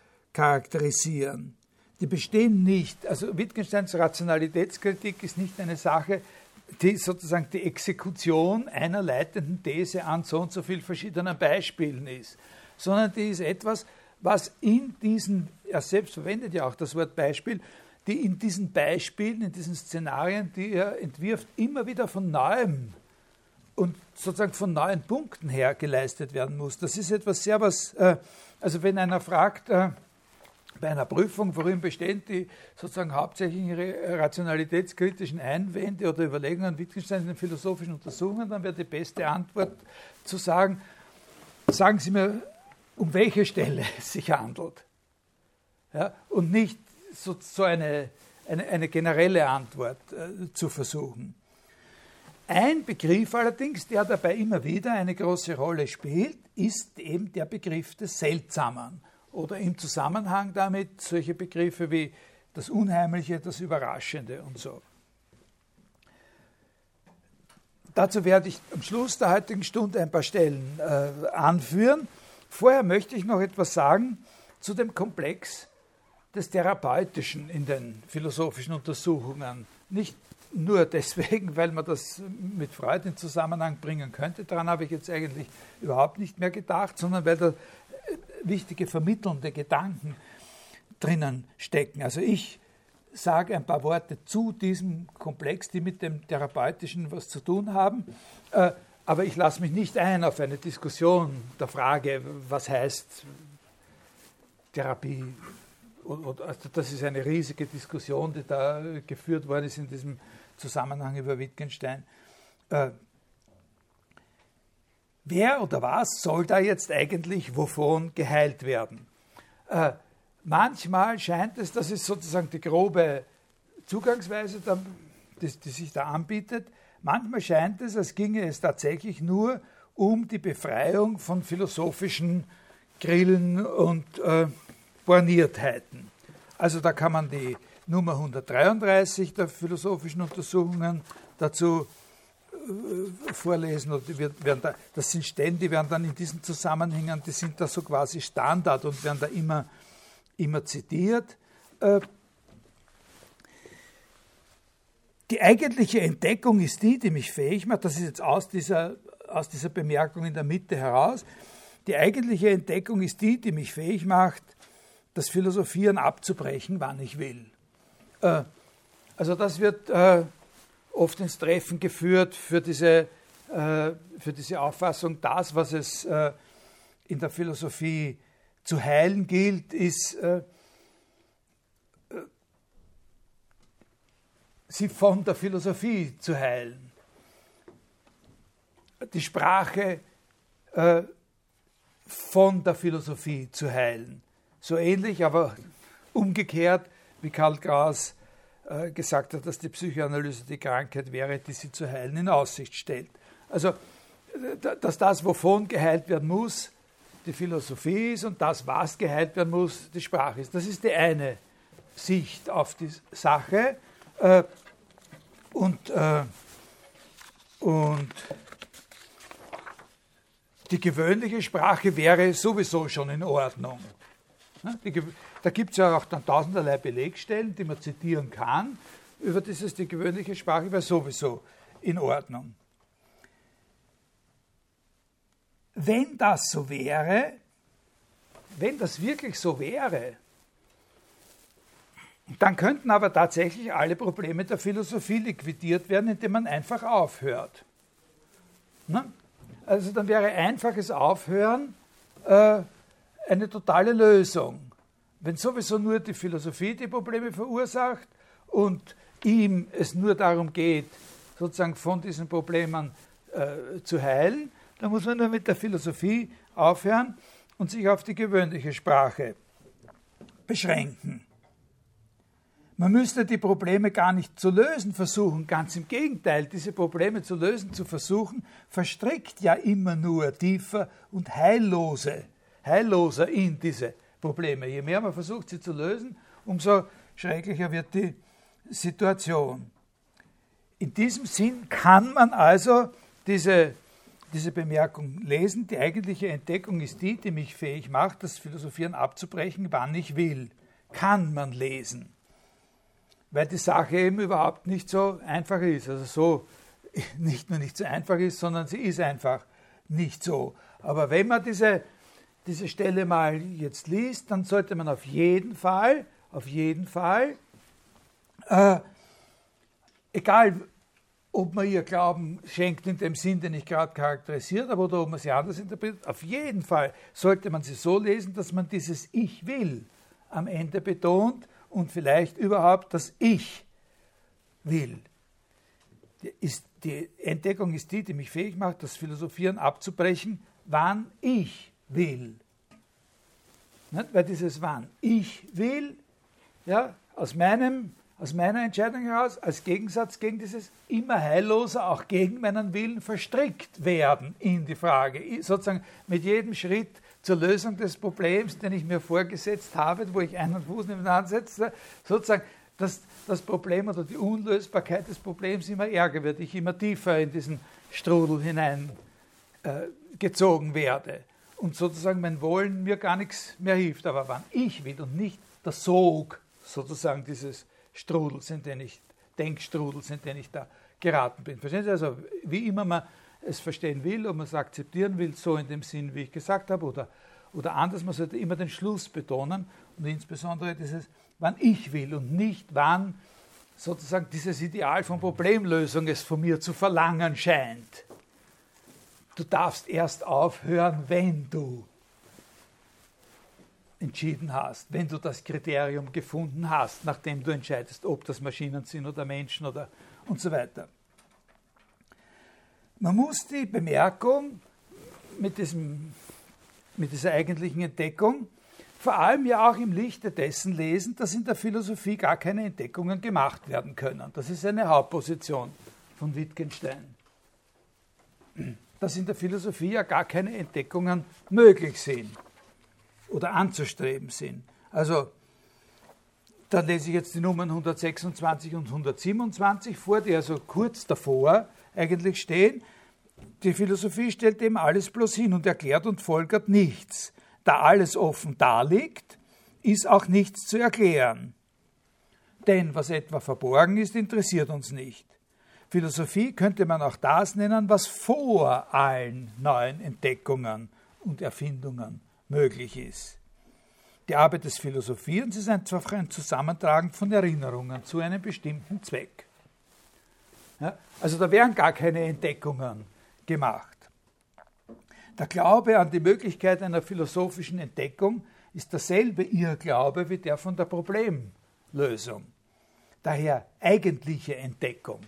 charakterisieren. Die bestehen nicht, also Wittgensteins Rationalitätskritik ist nicht eine Sache, sozusagen die Exekution einer leitenden These an so und so vielen verschiedenen Beispielen ist, sondern die ist etwas, was in diesen, er selbst verwendet ja auch das Wort Beispiel, die in diesen Beispielen, in diesen Szenarien, die er entwirft, immer wieder von Neuem und sozusagen von neuen Punkten her geleistet werden muss. Das ist etwas sehr was, also wenn einer fragt, bei einer Prüfung, worin bestehen die sozusagen hauptsächlichen rationalitätskritischen Einwände oder Überlegungen Wittgensteins in den philosophischen Untersuchungen, dann wäre die beste Antwort zu sagen, sagen Sie mir, um welche Stelle es sich handelt. Ja, und nicht so eine generelle Antwort zu versuchen. Ein Begriff allerdings, der dabei immer wieder eine große Rolle spielt, ist eben der Begriff des Seltsamen. Oder im Zusammenhang damit solche Begriffe wie das Unheimliche, das Überraschende und so. Dazu werde ich am Schluss der heutigen Stunde ein paar Stellen anführen. Vorher möchte ich noch etwas sagen zu dem Komplex des Therapeutischen in den philosophischen Untersuchungen. Nicht nur deswegen, weil man das mit Freud in Zusammenhang bringen könnte, daran habe ich jetzt eigentlich überhaupt nicht mehr gedacht, sondern weil da wichtige vermittelnde Gedanken drinnen stecken. Also ich sage ein paar Worte zu diesem Komplex, die mit dem Therapeutischen was zu tun haben, aber ich lasse mich nicht ein auf eine Diskussion der Frage, was heißt Therapie. Also das ist eine riesige Diskussion, die da geführt worden ist in diesem Zusammenhang über Wittgenstein. Wer oder was soll da jetzt eigentlich wovon geheilt werden? Manchmal scheint es, das ist sozusagen die grobe Zugangsweise, die sich da anbietet, manchmal scheint es, als ginge es tatsächlich nur um die Befreiung von philosophischen Grillen und Borniertheiten. Also da kann man die Nummer 133 der philosophischen Untersuchungen dazu vorlesen. Oder das sind Stellen, die werden dann in diesen Zusammenhängen, die sind da so quasi Standard und werden da immer zitiert. Die eigentliche Entdeckung ist die mich fähig macht, das ist jetzt aus dieser Bemerkung in der Mitte heraus, die eigentliche Entdeckung ist die mich fähig macht, das Philosophieren abzubrechen, wann ich will. Also das wird oft ins Treffen geführt für diese Auffassung, das, was es in der Philosophie zu heilen gilt, ist sie von der Philosophie zu heilen. Die Sprache von der Philosophie zu heilen. So ähnlich, aber umgekehrt, wie Karl Kraus gesagt hat, dass die Psychoanalyse die Krankheit wäre, die sie zu heilen in Aussicht stellt. Also, dass das, wovon geheilt werden muss, die Philosophie ist und das, was geheilt werden muss, die Sprache ist. Das ist die eine Sicht auf die Sache. Und die gewöhnliche Sprache wäre sowieso schon in Ordnung. Da gibt es ja auch dann tausenderlei Belegstellen, die man zitieren kann, über dieses, die gewöhnliche Sprache wäre sowieso in Ordnung. Wenn das so wäre, wenn das wirklich so wäre, dann könnten aber tatsächlich alle Probleme der Philosophie liquidiert werden, indem man einfach aufhört. Also dann wäre einfaches Aufhören eine totale Lösung. Wenn sowieso nur die Philosophie die Probleme verursacht und ihm es nur darum geht, sozusagen von diesen Problemen zu heilen, dann muss man nur mit der Philosophie aufhören und sich auf die gewöhnliche Sprache beschränken. Man müsste die Probleme gar nicht zu lösen versuchen, ganz im Gegenteil, diese Probleme zu lösen, zu versuchen, verstrickt ja immer nur tiefer und heilloser in diese Probleme. Je mehr man versucht, sie zu lösen, umso schrecklicher wird die Situation. In diesem Sinn kann man also diese Bemerkung lesen. Die eigentliche Entdeckung ist die mich fähig macht, das Philosophieren abzubrechen, wann ich will. Kann man lesen. weil die Sache eben überhaupt nicht so einfach ist. Also so nicht nur nicht so einfach ist, sondern sie ist einfach nicht so. Aber wenn man diese Stelle mal jetzt liest, dann sollte man auf jeden Fall, egal ob man ihr Glauben schenkt in dem Sinn, den ich gerade charakterisiert habe, oder ob man sie anders interpretiert, auf jeden Fall sollte man sie so lesen, dass man dieses Ich will am Ende betont und vielleicht überhaupt das Ich will. Die Entdeckung ist die mich fähig macht, das Philosophieren abzubrechen, wann ich will. Nicht? Weil dieses wann ich will, ja, aus meiner Entscheidung heraus, als Gegensatz gegen dieses immer heilloser, auch gegen meinen Willen verstrickt werden in die Frage. Sozusagen mit jedem Schritt zur Lösung des Problems, den ich mir vorgesetzt habe, wo ich einen Fuß nebeneinander setze, sozusagen das Problem oder die Unlösbarkeit des Problems immer ärger wird, ich immer tiefer in diesen Strudel hineingezogen werde und sozusagen mein Wollen mir gar nichts mehr hilft. Aber wann ich will und nicht der Sog sozusagen dieses Strudels, Denkstrudels, in den ich da geraten bin. Verstehen Sie? Also wie immer man es verstehen will, ob man es akzeptieren will, so in dem Sinn, wie ich gesagt habe, oder anders, man sollte immer den Schluss betonen und insbesondere dieses, wann ich will und nicht wann sozusagen dieses Ideal von Problemlösung es von mir zu verlangen scheint. Du darfst erst aufhören, wenn du entschieden hast, wenn du das Kriterium gefunden hast, nachdem du entscheidest, ob das Maschinen sind oder Menschen oder und so weiter. Man muss die Bemerkung mit dieser eigentlichen Entdeckung vor allem ja auch im Lichte dessen lesen, dass in der Philosophie gar keine Entdeckungen gemacht werden können. Das ist eine Hauptposition von Wittgenstein. Dass in der Philosophie ja gar keine Entdeckungen möglich sind oder anzustreben sind. Also, da lese ich jetzt die Nummern 126 und 127 vor, die also kurz davor eigentlich stehen. Die Philosophie stellt eben alles bloß hin und erklärt und folgert nichts. Da alles offen daliegt, ist auch nichts zu erklären. Denn was etwa verborgen ist, interessiert uns nicht. Philosophie könnte man auch das nennen, was vor allen neuen Entdeckungen und Erfindungen möglich ist. Die Arbeit des Philosophierens ist einfach ein Zusammentragen von Erinnerungen zu einem bestimmten Zweck. Ja, also da wären gar keine Entdeckungen gemacht. Der Glaube an die Möglichkeit einer philosophischen Entdeckung ist derselbe Irrglaube wie der von der Problemlösung. Daher eigentliche Entdeckung.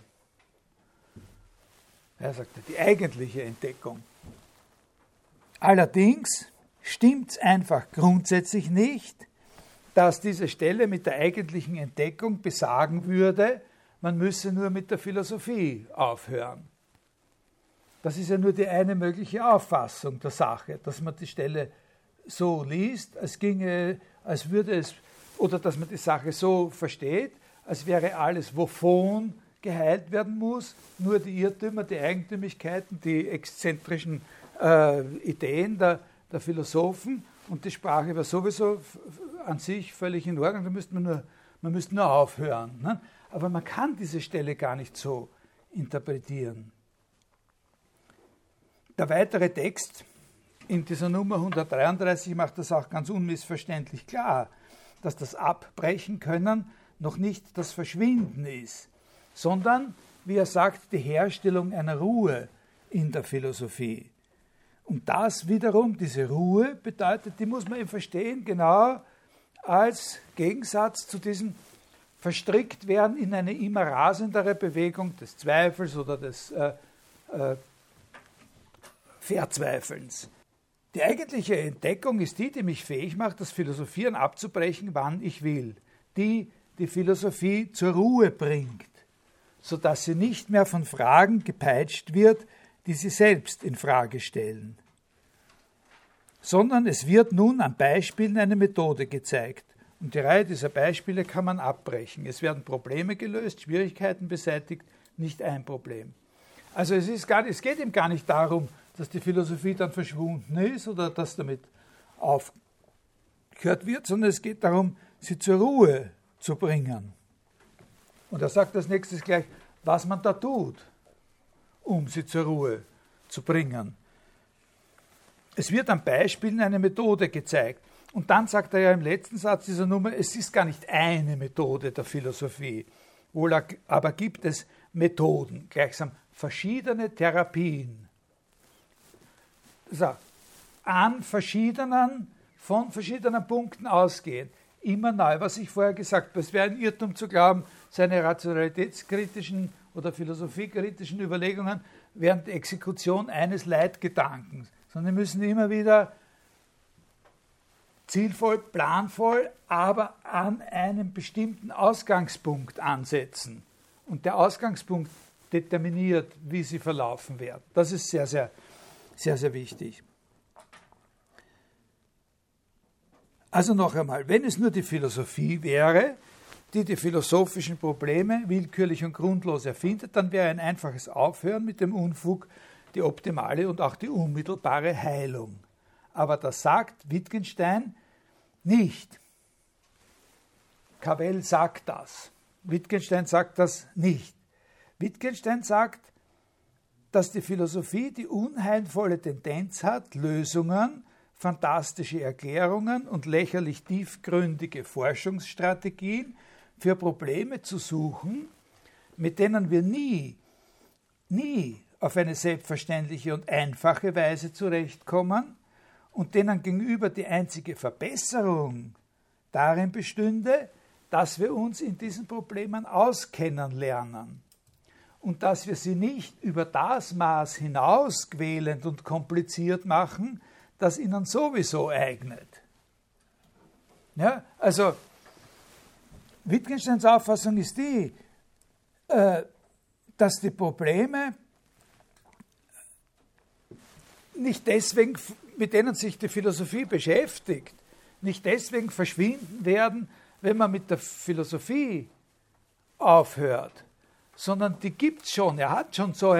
Er sagte, die eigentliche Entdeckung. Allerdings stimmt es einfach grundsätzlich nicht, dass diese Stelle mit der eigentlichen Entdeckung besagen würde, man müsse nur mit der Philosophie aufhören. Das ist ja nur die eine mögliche Auffassung der Sache, dass man die Stelle so liest, als würde es, oder dass man die Sache so versteht, als wäre alles, wovon geheilt werden muss, nur die Irrtümer, die Eigentümlichkeiten, die exzentrischen Ideen der Philosophen und die Sprache war sowieso an sich völlig in Ordnung, man müsste nur aufhören. Ne? Aber man kann diese Stelle gar nicht so interpretieren. Der weitere Text in dieser Nummer 133 macht das auch ganz unmissverständlich klar, dass das Abbrechen können noch nicht das Verschwinden ist, sondern, wie er sagt, die Herstellung einer Ruhe in der Philosophie. Und das wiederum, diese Ruhe bedeutet, die muss man eben verstehen, genau als Gegensatz zu diesem Verstricktwerden in eine immer rasendere Bewegung des Zweifels oder des Verzweifelns. Die eigentliche Entdeckung ist die mich fähig macht, das Philosophieren abzubrechen, wann ich will, die Philosophie zur Ruhe bringt, sodass sie nicht mehr von Fragen gepeitscht wird, die sie selbst in Frage stellen. Sondern es wird nun an Beispielen eine Methode gezeigt. Und die Reihe dieser Beispiele kann man abbrechen. Es werden Probleme gelöst, Schwierigkeiten beseitigt, nicht ein Problem. Also es geht ihm gar nicht darum, dass die Philosophie dann verschwunden ist oder dass damit aufgehört wird, sondern es geht darum, sie zur Ruhe zu bringen. Und er sagt als nächstes gleich, was man da tut, um sie zur Ruhe zu bringen. Es wird an Beispielen eine Methode gezeigt. Und dann sagt er ja im letzten Satz dieser Nummer, es ist gar nicht eine Methode der Philosophie. Wohl aber gibt es Methoden, gleichsam verschiedene Therapien. So, von verschiedenen Punkten ausgehend, immer neu, was ich vorher gesagt habe. Es wäre ein Irrtum zu glauben, seine rationalitätskritischen oder philosophiekritischen Überlegungen wären die Exekution eines Leitgedankens, sondern müssen immer wieder zielvoll, planvoll, aber an einem bestimmten Ausgangspunkt ansetzen. Und der Ausgangspunkt determiniert, wie sie verlaufen werden. Das ist sehr, sehr, sehr, sehr wichtig. Also noch einmal, wenn es nur die Philosophie wäre, die die philosophischen Probleme willkürlich und grundlos erfindet, dann wäre ein einfaches Aufhören mit dem Unfug die optimale und auch die unmittelbare Heilung. Aber das sagt Wittgenstein nicht. Cavell sagt das. Wittgenstein sagt das nicht. Wittgenstein sagt, dass die Philosophie die unheilvolle Tendenz hat, Lösungen, fantastische Erklärungen und lächerlich tiefgründige Forschungsstrategien für Probleme zu suchen, mit denen wir nie auf eine selbstverständliche und einfache Weise zurechtkommen und denen gegenüber die einzige Verbesserung darin bestünde, dass wir uns in diesen Problemen auskennen lernen und dass wir sie nicht über das Maß hinaus quälend und kompliziert machen, das ihnen sowieso eignet. Ja, also Wittgensteins Auffassung ist die, dass die Probleme nicht deswegen, mit denen sich die Philosophie beschäftigt, nicht deswegen verschwinden werden, wenn man mit der Philosophie aufhört, sondern die gibt es schon. Er hat schon so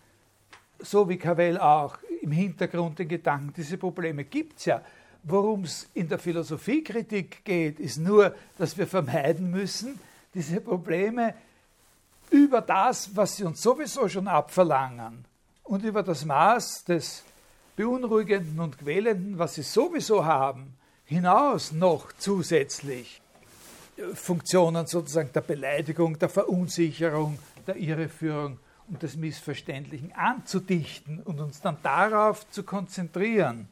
wie Cavell auch, im Hintergrund den Gedanken, diese Probleme gibt es ja. Worum es in der Philosophiekritik geht, ist nur, dass wir vermeiden müssen, diese Probleme über das, was sie uns sowieso schon abverlangen und über das Maß des Beunruhigenden und Quälenden, was sie sowieso haben, hinaus noch zusätzlich Funktionen sozusagen der Beleidigung, der Verunsicherung, der Irreführung und des Missverständlichen anzudichten und uns dann darauf zu konzentrieren,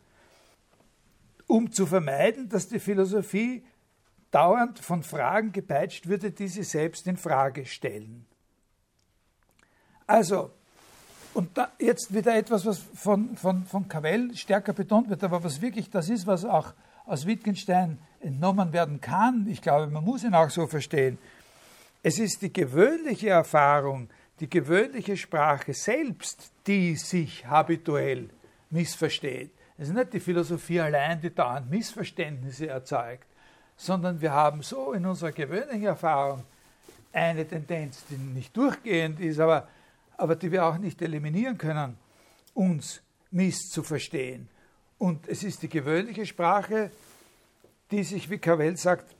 um zu vermeiden, dass die Philosophie dauernd von Fragen gepeitscht würde, die sie selbst in Frage stellen. Also, und da jetzt wieder etwas, was von Cavell stärker betont wird, aber was wirklich das ist, was auch aus Wittgenstein entnommen werden kann. Ich glaube, man muss ihn auch so verstehen. Es ist die gewöhnliche Erfahrung, die gewöhnliche Sprache selbst, die sich habituell missversteht. Es ist nicht die Philosophie allein, die dauernd Missverständnisse erzeugt, sondern wir haben so in unserer gewöhnlichen Erfahrung eine Tendenz, die nicht durchgehend ist, aber die wir auch nicht eliminieren können, uns misszuverstehen. Und es ist die gewöhnliche Sprache, die sich, wie Cavell sagt,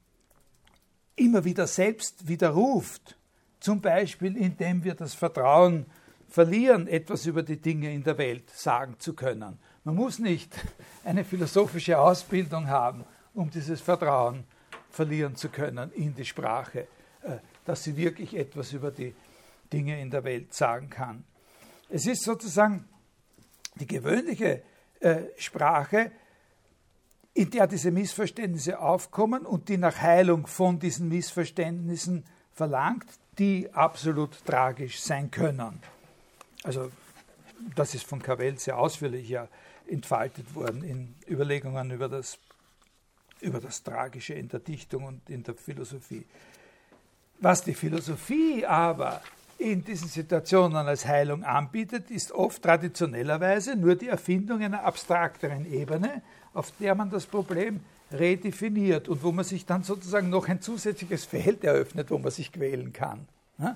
immer wieder selbst widerruft. Zum Beispiel, indem wir das Vertrauen verlieren, etwas über die Dinge in der Welt sagen zu können. Man muss nicht eine philosophische Ausbildung haben, um dieses Vertrauen verlieren zu können in die Sprache, dass sie wirklich etwas über die Dinge in der Welt sagen kann. Es ist sozusagen die gewöhnliche Sprache, in der diese Missverständnisse aufkommen und die nach Heilung von diesen Missverständnissen verlangt, die absolut tragisch sein können. Also das ist von Cavell sehr ausführlich ja entfaltet worden in Überlegungen über das Tragische in der Dichtung und in der Philosophie. Was die Philosophie aber in diesen Situationen als Heilung anbietet, ist oft traditionellerweise nur die Erfindung einer abstrakteren Ebene, auf der man das Problem redefiniert und wo man sich dann sozusagen noch ein zusätzliches Feld eröffnet, wo man sich quälen kann.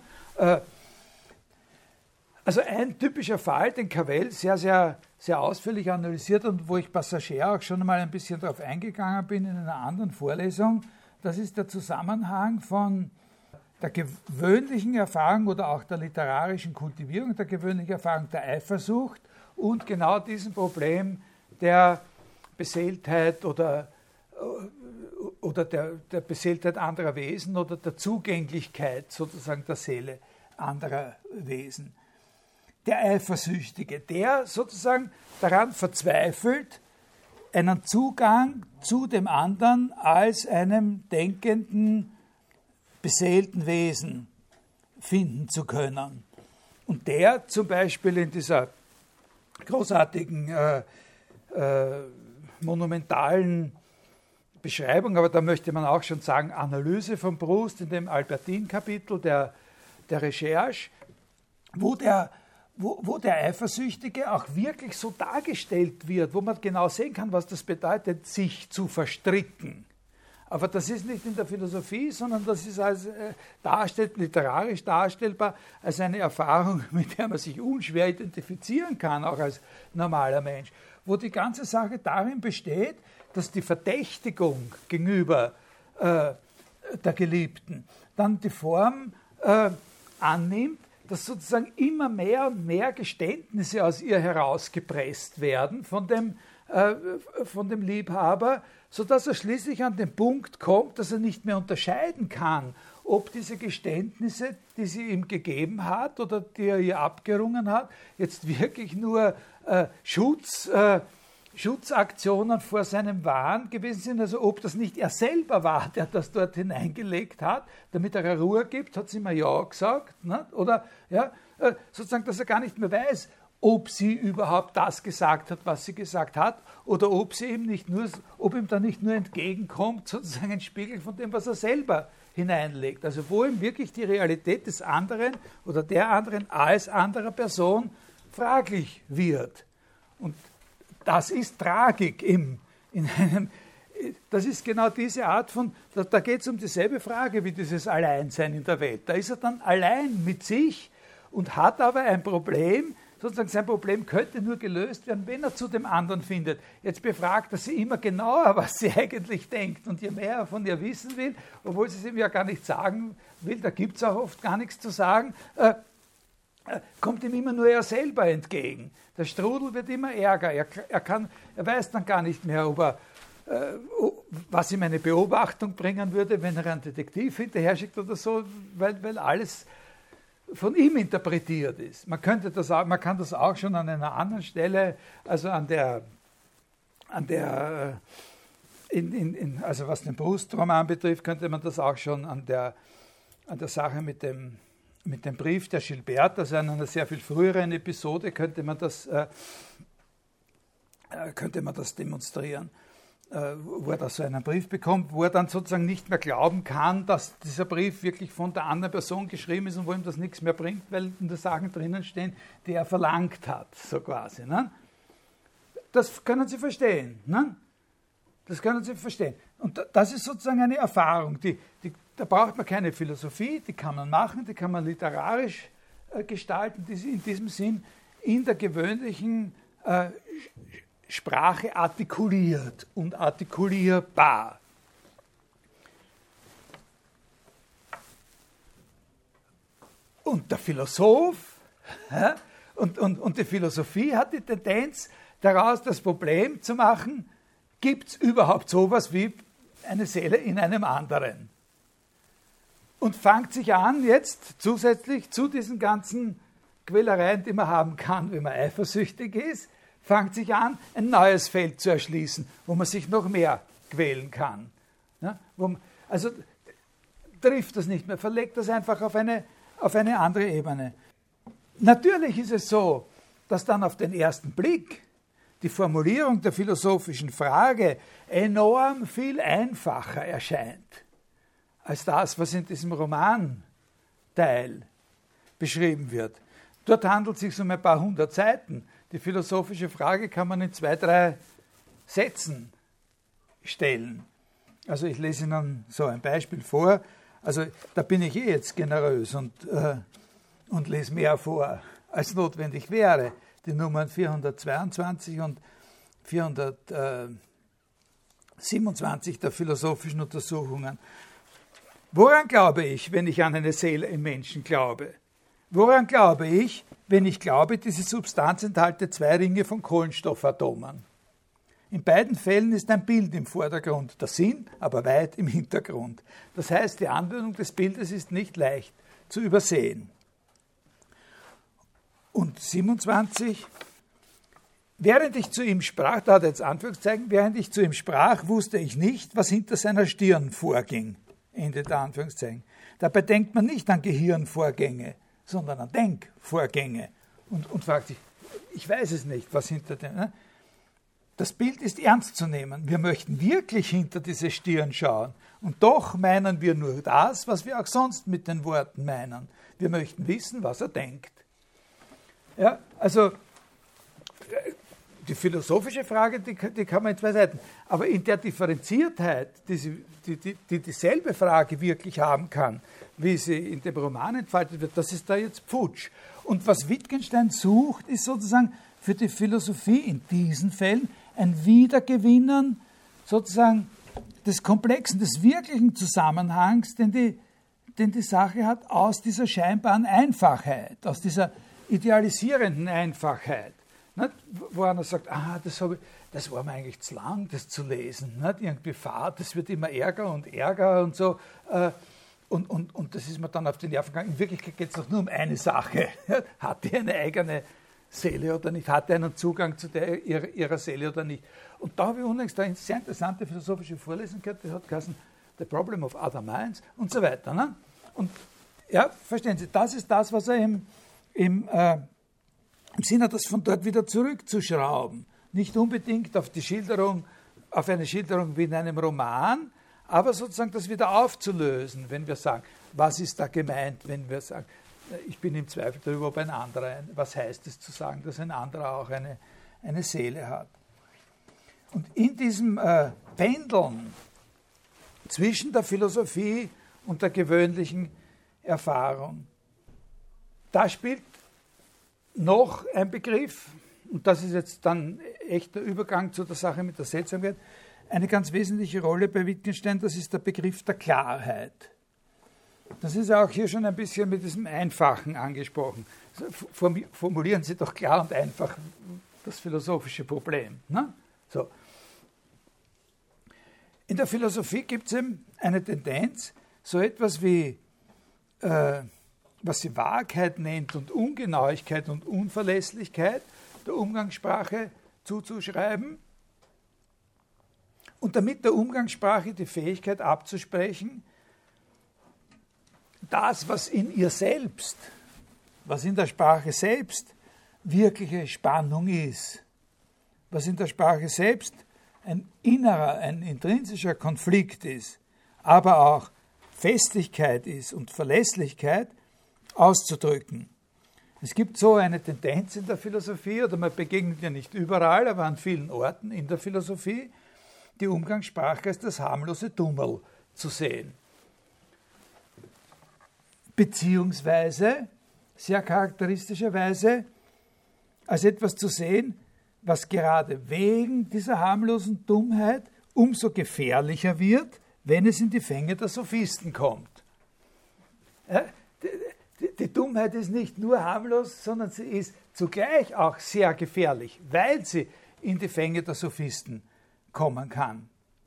Also ein typischer Fall, den Cavell sehr, sehr, sehr ausführlich analysiert und wo ich passagier auch schon mal ein bisschen darauf eingegangen bin in einer anderen Vorlesung, das ist der Zusammenhang von der gewöhnlichen Erfahrung oder auch der literarischen Kultivierung, der gewöhnlichen Erfahrung der Eifersucht und genau diesem Problem der Beseeltheit oder der Beseeltheit anderer Wesen oder der Zugänglichkeit sozusagen der Seele anderer Wesen. Der Eifersüchtige, der sozusagen daran verzweifelt, einen Zugang zu dem anderen als einem denkenden, beseelten Wesen finden zu können. Und der zum Beispiel in dieser großartigen, monumentalen Beschreibung, aber da möchte man auch schon sagen, Analyse von Proust in dem Albertine-Kapitel der Recherche, wo der Eifersüchtige auch wirklich so dargestellt wird, wo man genau sehen kann, was das bedeutet, sich zu verstricken. Aber das ist nicht in der Philosophie, sondern das ist literarisch darstellbar als eine Erfahrung, mit der man sich unschwer identifizieren kann, auch als normaler Mensch, wo die ganze Sache darin besteht, dass die Verdächtigung gegenüber der Geliebten dann die Form annimmt, dass sozusagen immer mehr und mehr Geständnisse aus ihr herausgepresst werden von dem Liebhaber, sodass er schließlich an den Punkt kommt, dass er nicht mehr unterscheiden kann, ob diese Geständnisse, die sie ihm gegeben hat oder die er ihr abgerungen hat, jetzt wirklich nur Schutzaktionen vor seinem Wahn gewesen sind, also ob das nicht er selber war, der das dort hineingelegt hat, damit er Ruhe gibt, hat sie ihm ja gesagt, ne? Oder ja, sozusagen, dass er gar nicht mehr weiß, ob sie überhaupt das gesagt hat, was sie gesagt hat, oder ob ihm da nicht nur entgegenkommt, sozusagen ein Spiegel von dem, was er selber hineinlegt. Also wo ihm wirklich die Realität des anderen oder der anderen als anderer Person fraglich wird. Und das ist Tragik das ist genau diese Art von, da geht es um dieselbe Frage wie dieses Alleinsein in der Welt. Da ist er dann allein mit sich und hat aber ein Problem, sozusagen sein Problem könnte nur gelöst werden, wenn er zu dem anderen findet. Jetzt befragt er sie immer genauer, was sie eigentlich denkt. Und je mehr er von ihr wissen will, obwohl sie es ihm ja gar nicht sagen will, da gibt es auch oft gar nichts zu sagen, kommt ihm immer nur er selber entgegen. Der Strudel wird immer ärger. Er weiß dann gar nicht mehr, was ihm eine Beobachtung bringen würde, wenn er einen Detektiv hinterher schickt oder so, weil alles von ihm interpretiert ist. Man kann das auch schon an einer anderen Stelle, also also was den Proust-Roman betrifft, könnte man das auch schon an der Sache mit dem Brief der Gilberte, also in einer sehr viel früheren Episode, könnte man das demonstrieren, wo er da so einen Brief bekommt, wo er dann sozusagen nicht mehr glauben kann, dass dieser Brief wirklich von der anderen Person geschrieben ist und wo ihm das nichts mehr bringt, weil in der Sachen drinnen stehen, die er verlangt hat, so quasi. Ne? Das können Sie verstehen. Ne? Das können Sie verstehen. Und das ist sozusagen eine Erfahrung, da braucht man keine Philosophie, die kann man machen, die kann man literarisch gestalten, die in diesem Sinn in der gewöhnlichen Sprache artikuliert und artikulierbar. Und der Philosoph und die Philosophie hat die Tendenz, daraus das Problem zu machen, gibt es überhaupt sowas wie eine Seele in einem anderen? Und fängt sich an, jetzt zusätzlich zu diesen ganzen Quälereien, die man haben kann, wenn man eifersüchtig ist, fängt sich an, ein neues Feld zu erschließen, wo man sich noch mehr quälen kann. Ja, also trifft das nicht mehr, verlegt das einfach auf eine andere Ebene. Natürlich ist es so, dass dann auf den ersten Blick die Formulierung der philosophischen Frage enorm viel einfacher erscheint als das, was in diesem Romanteil beschrieben wird. Dort handelt es sich um ein paar hundert Seiten. Die philosophische Frage kann man in 2, 3 Sätzen stellen. Also ich lese Ihnen so ein Beispiel vor. Also da bin ich jetzt generös und lese mehr vor, als notwendig wäre. Die Nummern 422 und 427 der philosophischen Untersuchungen. Woran glaube ich, wenn ich an eine Seele im Menschen glaube? Woran glaube ich, wenn ich glaube, diese Substanz enthalte 2 Ringe von Kohlenstoffatomen? In beiden Fällen ist ein Bild im Vordergrund, der Sinn aber weit im Hintergrund. Das heißt, die Anwendung des Bildes ist nicht leicht zu übersehen. Und 27, während ich zu ihm sprach, da hat er jetzt Anführungszeichen, während ich zu ihm sprach, wusste ich nicht, was hinter seiner Stirn vorging. Ende der Anführungszeichen. Dabei denkt man nicht an Gehirnvorgänge, sondern an Denkvorgänge und fragt sich, ich weiß es nicht, was hinter dem... Ne? Das Bild ist ernst zu nehmen. Wir möchten wirklich hinter diese Stirn schauen. Und doch meinen wir nur das, was wir auch sonst mit den Worten meinen. Wir möchten wissen, was er denkt. Ja, also die philosophische Frage, die kann man in 2 Seiten. Aber in der Differenziertheit, die dieselbe Frage wirklich haben kann, wie sie in dem Roman entfaltet wird, das ist da jetzt Pfutsch. Und was Wittgenstein sucht, ist sozusagen für die Philosophie in diesen Fällen ein Wiedergewinnen sozusagen des komplexen, des wirklichen Zusammenhangs, den die Sache hat, aus dieser scheinbaren Einfachheit, aus dieser idealisierenden Einfachheit. Nicht? Wo einer sagt, das war mir eigentlich zu lang, das zu lesen. Nicht? Irgendwie Fahrt, das wird immer ärger und so. Und das ist mir dann auf die Nerven gegangen. In Wirklichkeit geht es doch nur um eine Sache. Hat die eine eigene Seele oder nicht? Hat er einen Zugang zu ihrer Seele oder nicht? Und da habe ich unlängst eine sehr interessante philosophische Vorlesung gehört, die hat geheißen The Problem of Other Minds und so weiter. Ne? Und ja, verstehen Sie, das ist das, was er im Sinn hat, das von dort wieder zurückzuschrauben. Nicht unbedingt auf eine Schilderung wie in einem Roman, aber sozusagen das wieder aufzulösen, wenn wir sagen, was ist da gemeint, wenn wir sagen, ich bin im Zweifel darüber, ob ein anderer, was heißt es zu sagen, dass ein anderer auch eine Seele hat. Und in diesem Pendeln zwischen der Philosophie und der gewöhnlichen Erfahrung, da spielt noch ein Begriff, und das ist jetzt dann echt der Übergang zu der Sache mit der Seltsamkeit, eine ganz wesentliche Rolle bei Wittgenstein, das ist der Begriff der Klarheit. Das ist auch hier schon ein bisschen mit diesem Einfachen angesprochen. Formulieren Sie doch klar und einfach das philosophische Problem. Ne? So. In der Philosophie gibt es eben eine Tendenz, so etwas wie, was sie Wahrheit nennt und Ungenauigkeit und Unverlässlichkeit der Umgangssprache zuzuschreiben und damit der Umgangssprache die Fähigkeit abzusprechen, das, was in ihr selbst, was in der Sprache selbst wirkliche Spannung ist, was in der Sprache selbst ein innerer, ein intrinsischer Konflikt ist, aber auch Festigkeit ist und Verlässlichkeit, auszudrücken. Es gibt so eine Tendenz in der Philosophie, oder man begegnet ja nicht überall, aber an vielen Orten in der Philosophie, die Umgangssprache als das harmlose Dummerl zu sehen. Beziehungsweise, sehr charakteristischerweise, als etwas zu sehen, was gerade wegen dieser harmlosen Dummheit umso gefährlicher wird, wenn es in die Fänge der Sophisten kommt. Ja, die Dummheit ist nicht nur harmlos, sondern sie ist zugleich auch sehr gefährlich, weil sie in die Fänge der Sophisten kommen kann.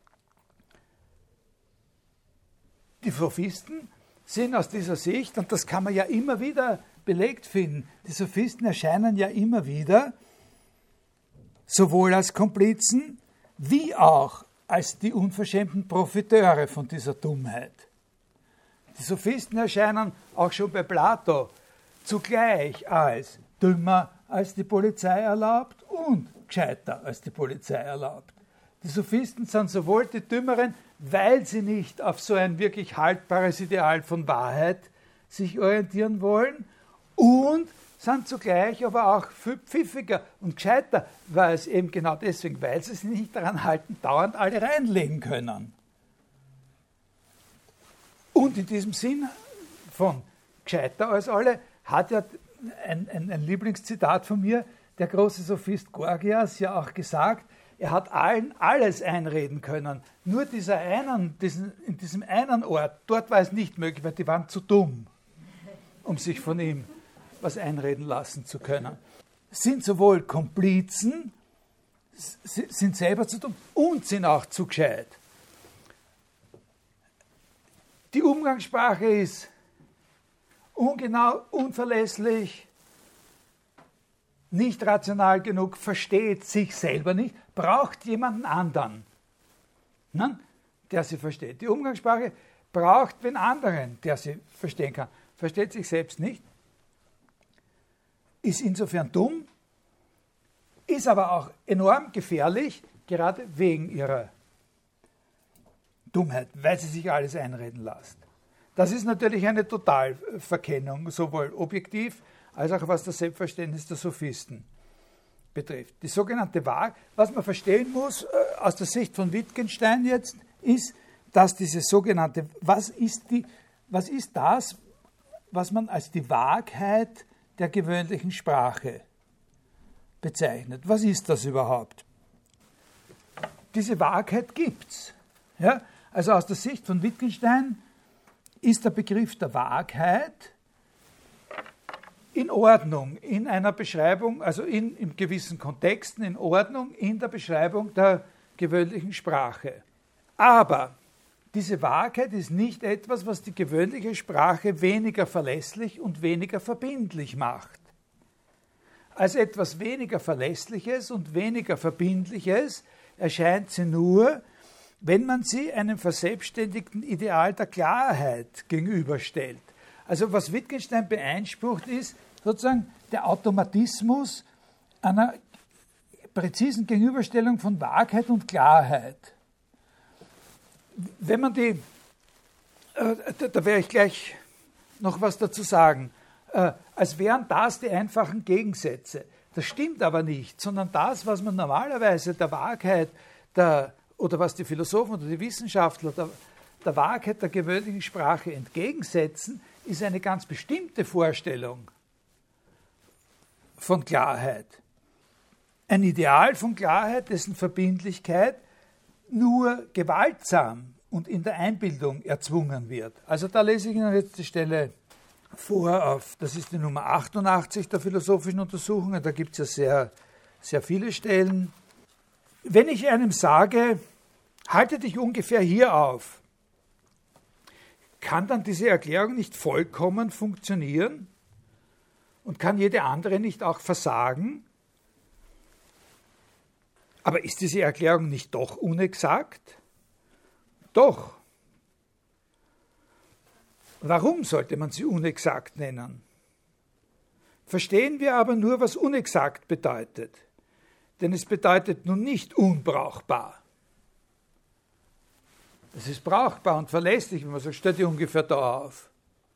Die Sophisten sind aus dieser Sicht, und das kann man ja immer wieder belegt finden, die Sophisten erscheinen ja immer wieder sowohl als Komplizen wie auch als die unverschämten Profiteure von dieser Dummheit. Die Sophisten erscheinen auch schon bei Plato zugleich als dümmer als die Polizei erlaubt und gescheiter als die Polizei erlaubt. Die Sophisten sind sowohl die Dümmeren, weil sie nicht auf so ein wirklich haltbares Ideal von Wahrheit sich orientieren wollen, und sind zugleich aber auch viel pfiffiger und gescheiter, weil es eben genau deswegen, weil sie sich nicht daran halten, dauernd alle reinlegen können. Und in diesem Sinn von gescheiter als alle hat ja ein Lieblingszitat von mir, der große Sophist Gorgias, ja auch gesagt, Er hat allen alles einreden können. Nur in diesem einen Ort, dort war es nicht möglich, weil die waren zu dumm, um sich von ihm was einreden lassen zu können. Sind sowohl Komplizen, sind selber zu dumm und sind auch zu gescheit. Die Umgangssprache ist ungenau, unverlässlich, nicht rational genug, versteht sich selber nicht, braucht jemanden anderen, der sie versteht. Die Umgangssprache braucht wen anderen, der sie verstehen kann. Versteht sich selbst nicht, ist insofern dumm, ist aber auch enorm gefährlich, gerade wegen ihrer Dummheit, weil sie sich alles einreden lässt. Das ist natürlich eine Totalverkennung, sowohl objektiv als auch was das Selbstverständnis der Sophisten betrifft. Die sogenannte Wahrheit, was man verstehen muss aus der Sicht von Wittgenstein jetzt, ist, dass diese sogenannte, was ist das, was man als die Wahrheit der gewöhnlichen Sprache bezeichnet. Was ist das überhaupt? Diese Wahrheit gibt's. Ja? Also aus der Sicht von Wittgenstein ist der Begriff der Wahrheit in Ordnung, in einer Beschreibung, also in gewissen Kontexten in Ordnung, in der Beschreibung der gewöhnlichen Sprache. Aber diese Wahrheit ist nicht etwas, was die gewöhnliche Sprache weniger verlässlich und weniger verbindlich macht. Als etwas weniger Verlässliches und weniger Verbindliches erscheint sie nur, wenn man sie einem verselbstständigten Ideal der Klarheit gegenüberstellt. Also was Wittgenstein beansprucht, ist sozusagen der Automatismus einer präzisen Gegenüberstellung von Wahrheit und Klarheit. Wenn man die, da werde ich gleich noch was dazu sagen, als wären das die einfachen Gegensätze. Das stimmt aber nicht, sondern das, was man normalerweise der Wahrheit, oder was die Philosophen oder die Wissenschaftler der Wahrheit der gewöhnlichen Sprache entgegensetzen, ist eine ganz bestimmte Vorstellung von Klarheit. Ein Ideal von Klarheit, dessen Verbindlichkeit nur gewaltsam und in der Einbildung erzwungen wird. Also da lese ich Ihnen jetzt die Stelle vor, das ist die Nummer 88 der philosophischen Untersuchungen, da gibt es ja sehr, sehr viele Stellen. Wenn ich einem sage, halte dich ungefähr hier auf, kann dann diese Erklärung nicht vollkommen funktionieren? Und kann jede andere nicht auch versagen? Aber ist diese Erklärung nicht doch unexakt? Doch. Warum sollte man sie unexakt nennen? Verstehen wir aber nur, was unexakt bedeutet. Denn es bedeutet nun nicht unbrauchbar. Es ist brauchbar und verlässlich, wenn man sagt, stell dir ungefähr da auf.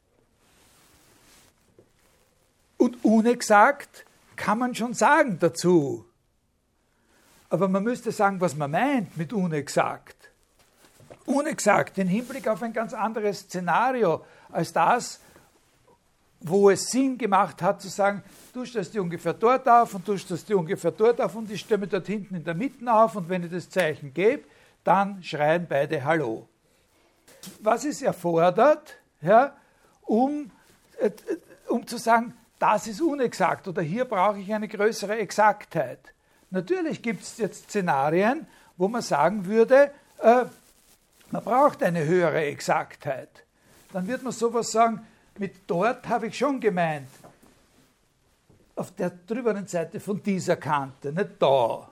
Und unexakt kann man schon sagen dazu. Aber man müsste sagen, was man meint mit unexakt. Unexakt im Hinblick auf ein ganz anderes Szenario als das, wo es Sinn gemacht hat zu sagen, du stellst dir ungefähr dort auf und du stellst dir ungefähr dort auf und ich stelle mich dort hinten in der Mitte auf und wenn ich das Zeichen gebe, dann schreien beide Hallo. Was ist erfordert, ja, um zu sagen, das ist unexakt oder hier brauche ich eine größere Exaktheit. Natürlich gibt es jetzt Szenarien, wo man sagen würde, man braucht eine höhere Exaktheit. Dann wird man sowas sagen, mit dort habe ich schon gemeint, auf der drüberen Seite von dieser Kante, nicht da.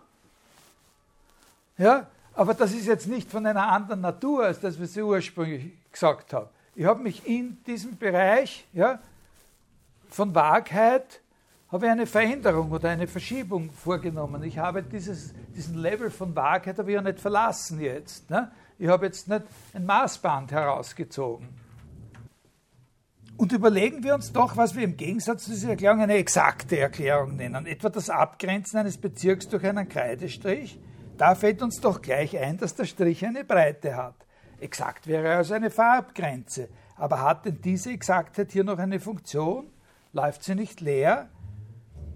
Ja, aber das ist jetzt nicht von einer anderen Natur, als das, was ich ursprünglich gesagt habe. Ich habe mich in diesem Bereich, ja, von Wahrheit habe ich eine Veränderung oder eine Verschiebung vorgenommen. Ich habe diesen Level von Wahrheit habe ich ja nicht verlassen jetzt. Ne? Ich habe jetzt nicht ein Maßband herausgezogen. Und überlegen wir uns doch, was wir im Gegensatz zu dieser Erklärung eine exakte Erklärung nennen. Etwa das Abgrenzen eines Bezirks durch einen Kreidestrich. Da fällt uns doch gleich ein, dass der Strich eine Breite hat. Exakt wäre also eine Farbgrenze. Aber hat denn diese Exaktheit hier noch eine Funktion? Läuft sie nicht leer?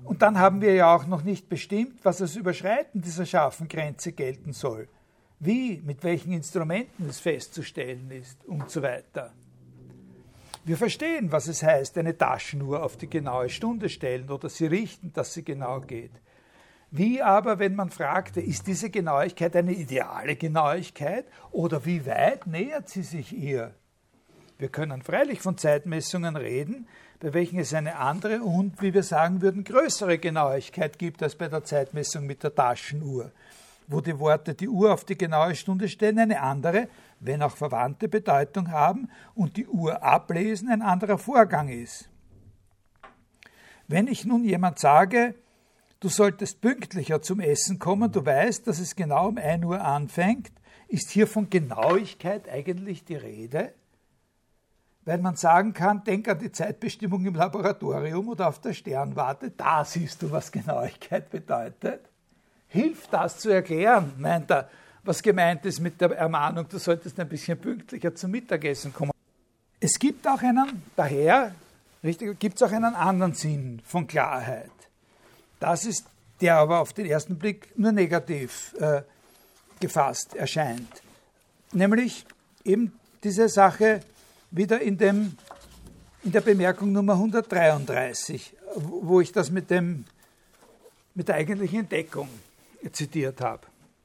Und dann haben wir ja auch noch nicht bestimmt, was als Überschreiten dieser scharfen Grenze gelten soll. Wie, mit welchen Instrumenten es festzustellen ist und so weiter. Wir verstehen, was es heißt, eine Taschenuhr auf die genaue Stunde stellen oder sie richten, dass sie genau geht. Wie aber, wenn man fragte, ist diese Genauigkeit eine ideale Genauigkeit oder wie weit nähert sie sich ihr? Wir können freilich von Zeitmessungen reden, bei welchen es eine andere und, wie wir sagen würden, größere Genauigkeit gibt als bei der Zeitmessung mit der Taschenuhr, wo die Worte die Uhr auf die genaue Stunde stellen, eine andere, wenn auch verwandte Bedeutung haben und die Uhr ablesen ein anderer Vorgang ist. Wenn ich nun jemand sage, du solltest pünktlicher zum Essen kommen, du weißt, dass es genau um 1 Uhr anfängt, ist hier von Genauigkeit eigentlich die Rede? Weil man sagen kann, denk an die Zeitbestimmung im Laboratorium oder auf der Sternwarte, da siehst du, was Genauigkeit bedeutet. Hilft das zu erklären, meint er, was gemeint ist mit der Ermahnung, du solltest ein bisschen pünktlicher zum Mittagessen kommen. Es gibt auch einen, daher, gibt es auch einen anderen Sinn von Klarheit. Das ist, der aber auf den ersten Blick nur negativ gefasst erscheint. Nämlich eben diese Sache wieder in der Bemerkung Nummer 133, wo ich das mit der eigentlichen Entdeckung zitiert habe.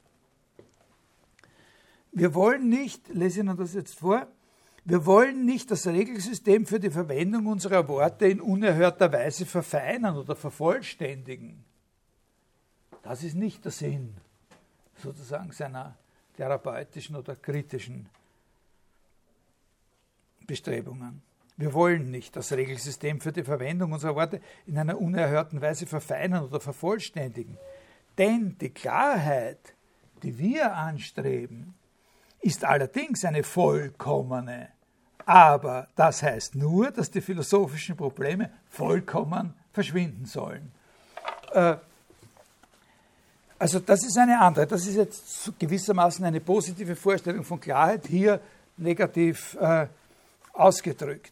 Wir wollen nicht, lese Ihnen das jetzt vor, wir wollen nicht das Regelsystem für die Verwendung unserer Worte in unerhörter Weise verfeinern oder vervollständigen. Das ist nicht der Sinn, sozusagen, seiner therapeutischen oder kritischen Bestrebungen. Wir wollen nicht das Regelsystem für die Verwendung unserer Worte in einer unerhörten Weise verfeinern oder vervollständigen. Denn die Klarheit, die wir anstreben, ist allerdings eine vollkommene. Aber das heißt nur, dass die philosophischen Probleme vollkommen verschwinden sollen. Also das ist eine andere. Das ist jetzt gewissermaßen eine positive Vorstellung von Klarheit, hier negativ ausgedrückt.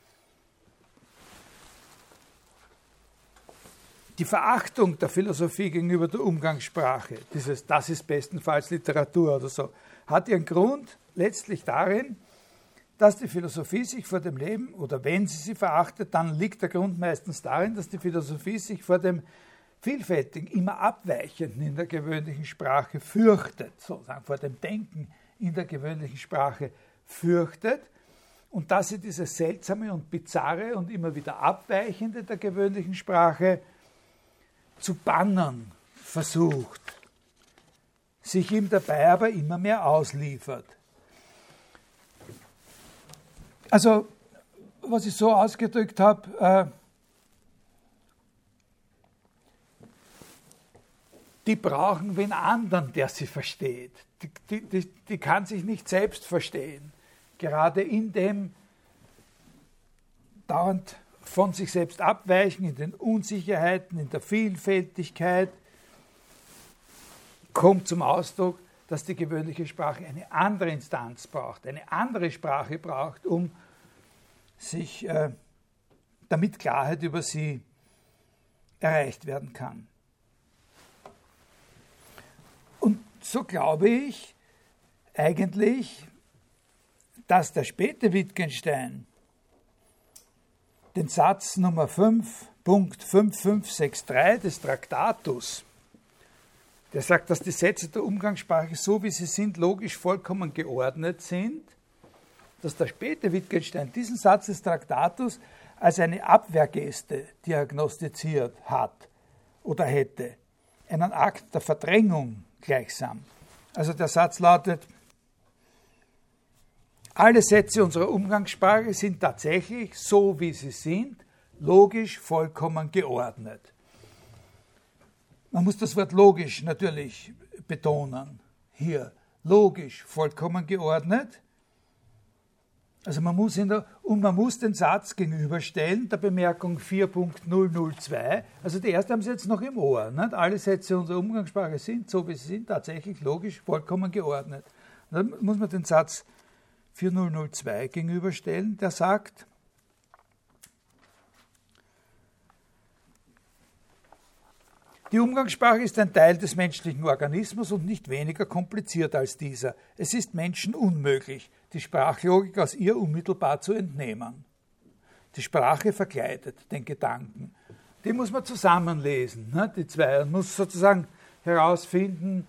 Die Verachtung der Philosophie gegenüber der Umgangssprache, das ist bestenfalls Literatur oder so, hat ihren Grund letztlich darin, dass die Philosophie sich vor dem Leben, oder wenn sie verachtet, dann liegt der Grund meistens darin, dass die Philosophie sich vor dem Vielfältigen, immer Abweichenden in der gewöhnlichen Sprache fürchtet, sozusagen vor dem Denken in der gewöhnlichen Sprache fürchtet und dass sie dieses Seltsame und Bizarre und immer wieder Abweichende der gewöhnlichen Sprache zu bannen versucht, sich ihm dabei aber immer mehr ausliefert. Also, was ich so ausgedrückt habe, die brauchen wen anderen, der sie versteht. Die kann sich nicht selbst verstehen. Gerade in dem dauernd von sich selbst abweichen, in den Unsicherheiten, in der Vielfältigkeit, kommt zum Ausdruck, dass die gewöhnliche Sprache eine andere Instanz braucht, eine andere Sprache braucht, um sich, damit Klarheit über sie erreicht werden kann. Und so glaube ich eigentlich, dass der späte Wittgenstein den Satz Nummer 5.5563 des Traktatus, der sagt, dass die Sätze der Umgangssprache, so wie sie sind, logisch vollkommen geordnet sind, dass der späte Wittgenstein diesen Satz des Traktatus als eine Abwehrgeste diagnostiziert hat oder hätte, einen Akt der Verdrängung gleichsam. Also der Satz lautet, alle Sätze unserer Umgangssprache sind tatsächlich, so wie sie sind, logisch vollkommen geordnet. Man muss das Wort logisch natürlich betonen. Hier, logisch vollkommen geordnet. Also man muss den Satz gegenüberstellen, der Bemerkung 4.002. Also die erste haben Sie jetzt noch im Ohr. Nicht? Alle Sätze unserer Umgangssprache sind, so wie sie sind, tatsächlich logisch vollkommen geordnet. Und dann muss man den Satz 4002 gegenüberstellen, der sagt, Die Umgangssprache ist ein Teil des menschlichen Organismus und nicht weniger kompliziert als dieser. Es ist Menschen unmöglich, die Sprachlogik aus ihr unmittelbar zu entnehmen. Die Sprache verkleidet den Gedanken. Die muss man zusammenlesen, ne, die zwei. Man muss sozusagen herausfinden,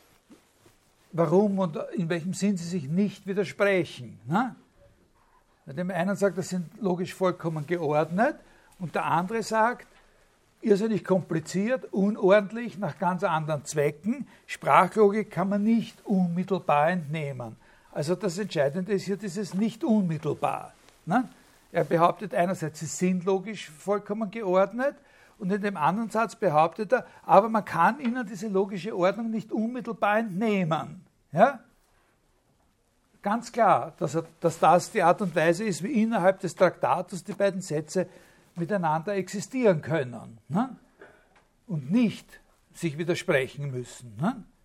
warum und in welchem Sinn sie sich nicht widersprechen. Ne? Dem einen sagt, das sind logisch vollkommen geordnet, und der andere sagt, irrsinnig kompliziert, unordentlich, nach ganz anderen Zwecken. Sprachlogik kann man nicht unmittelbar entnehmen. Also das Entscheidende ist hier dieses nicht unmittelbar. Ne? Er behauptet einerseits, sie sind logisch vollkommen geordnet, und in dem anderen Satz behauptet er, aber man kann ihnen diese logische Ordnung nicht unmittelbar entnehmen. Ja? Ganz klar, dass das die Art und Weise ist, wie innerhalb des Traktatus die beiden Sätze miteinander existieren können, ne? Und nicht sich widersprechen müssen.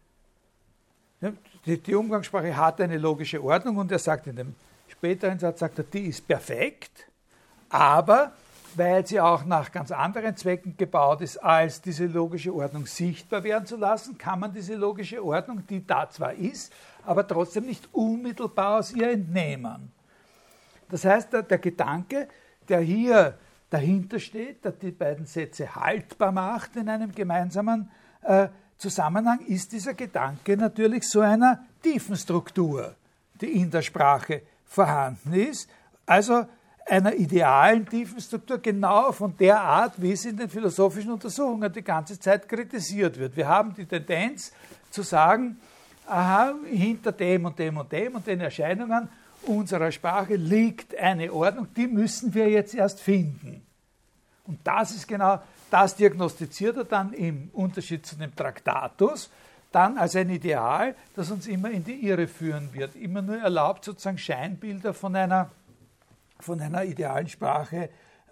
Ne? Die Umgangssprache hat eine logische Ordnung, und er sagt in dem späteren Satz, sagt er, die ist perfekt, aber weil sie auch nach ganz anderen Zwecken gebaut ist, als diese logische Ordnung sichtbar werden zu lassen, kann man diese logische Ordnung, die da zwar ist, aber trotzdem nicht unmittelbar aus ihr entnehmen. Das heißt, der Gedanke, der hier dahinter steht, der die beiden Sätze haltbar macht in einem gemeinsamen Zusammenhang, ist dieser Gedanke natürlich so einer tiefen Struktur, die in der Sprache vorhanden ist, also einer idealen tiefen Struktur, genau von der Art, wie es in den philosophischen Untersuchungen die ganze Zeit kritisiert wird. Wir haben die Tendenz zu sagen, aha, hinter dem und dem und dem und den Erscheinungen unserer Sprache liegt eine Ordnung, die müssen wir jetzt erst finden. Und das ist genau, das diagnostiziert er dann im Unterschied zu dem Traktatus, dann als ein Ideal, das uns immer in die Irre führen wird, immer nur erlaubt, sozusagen Scheinbilder von einer idealen Sprache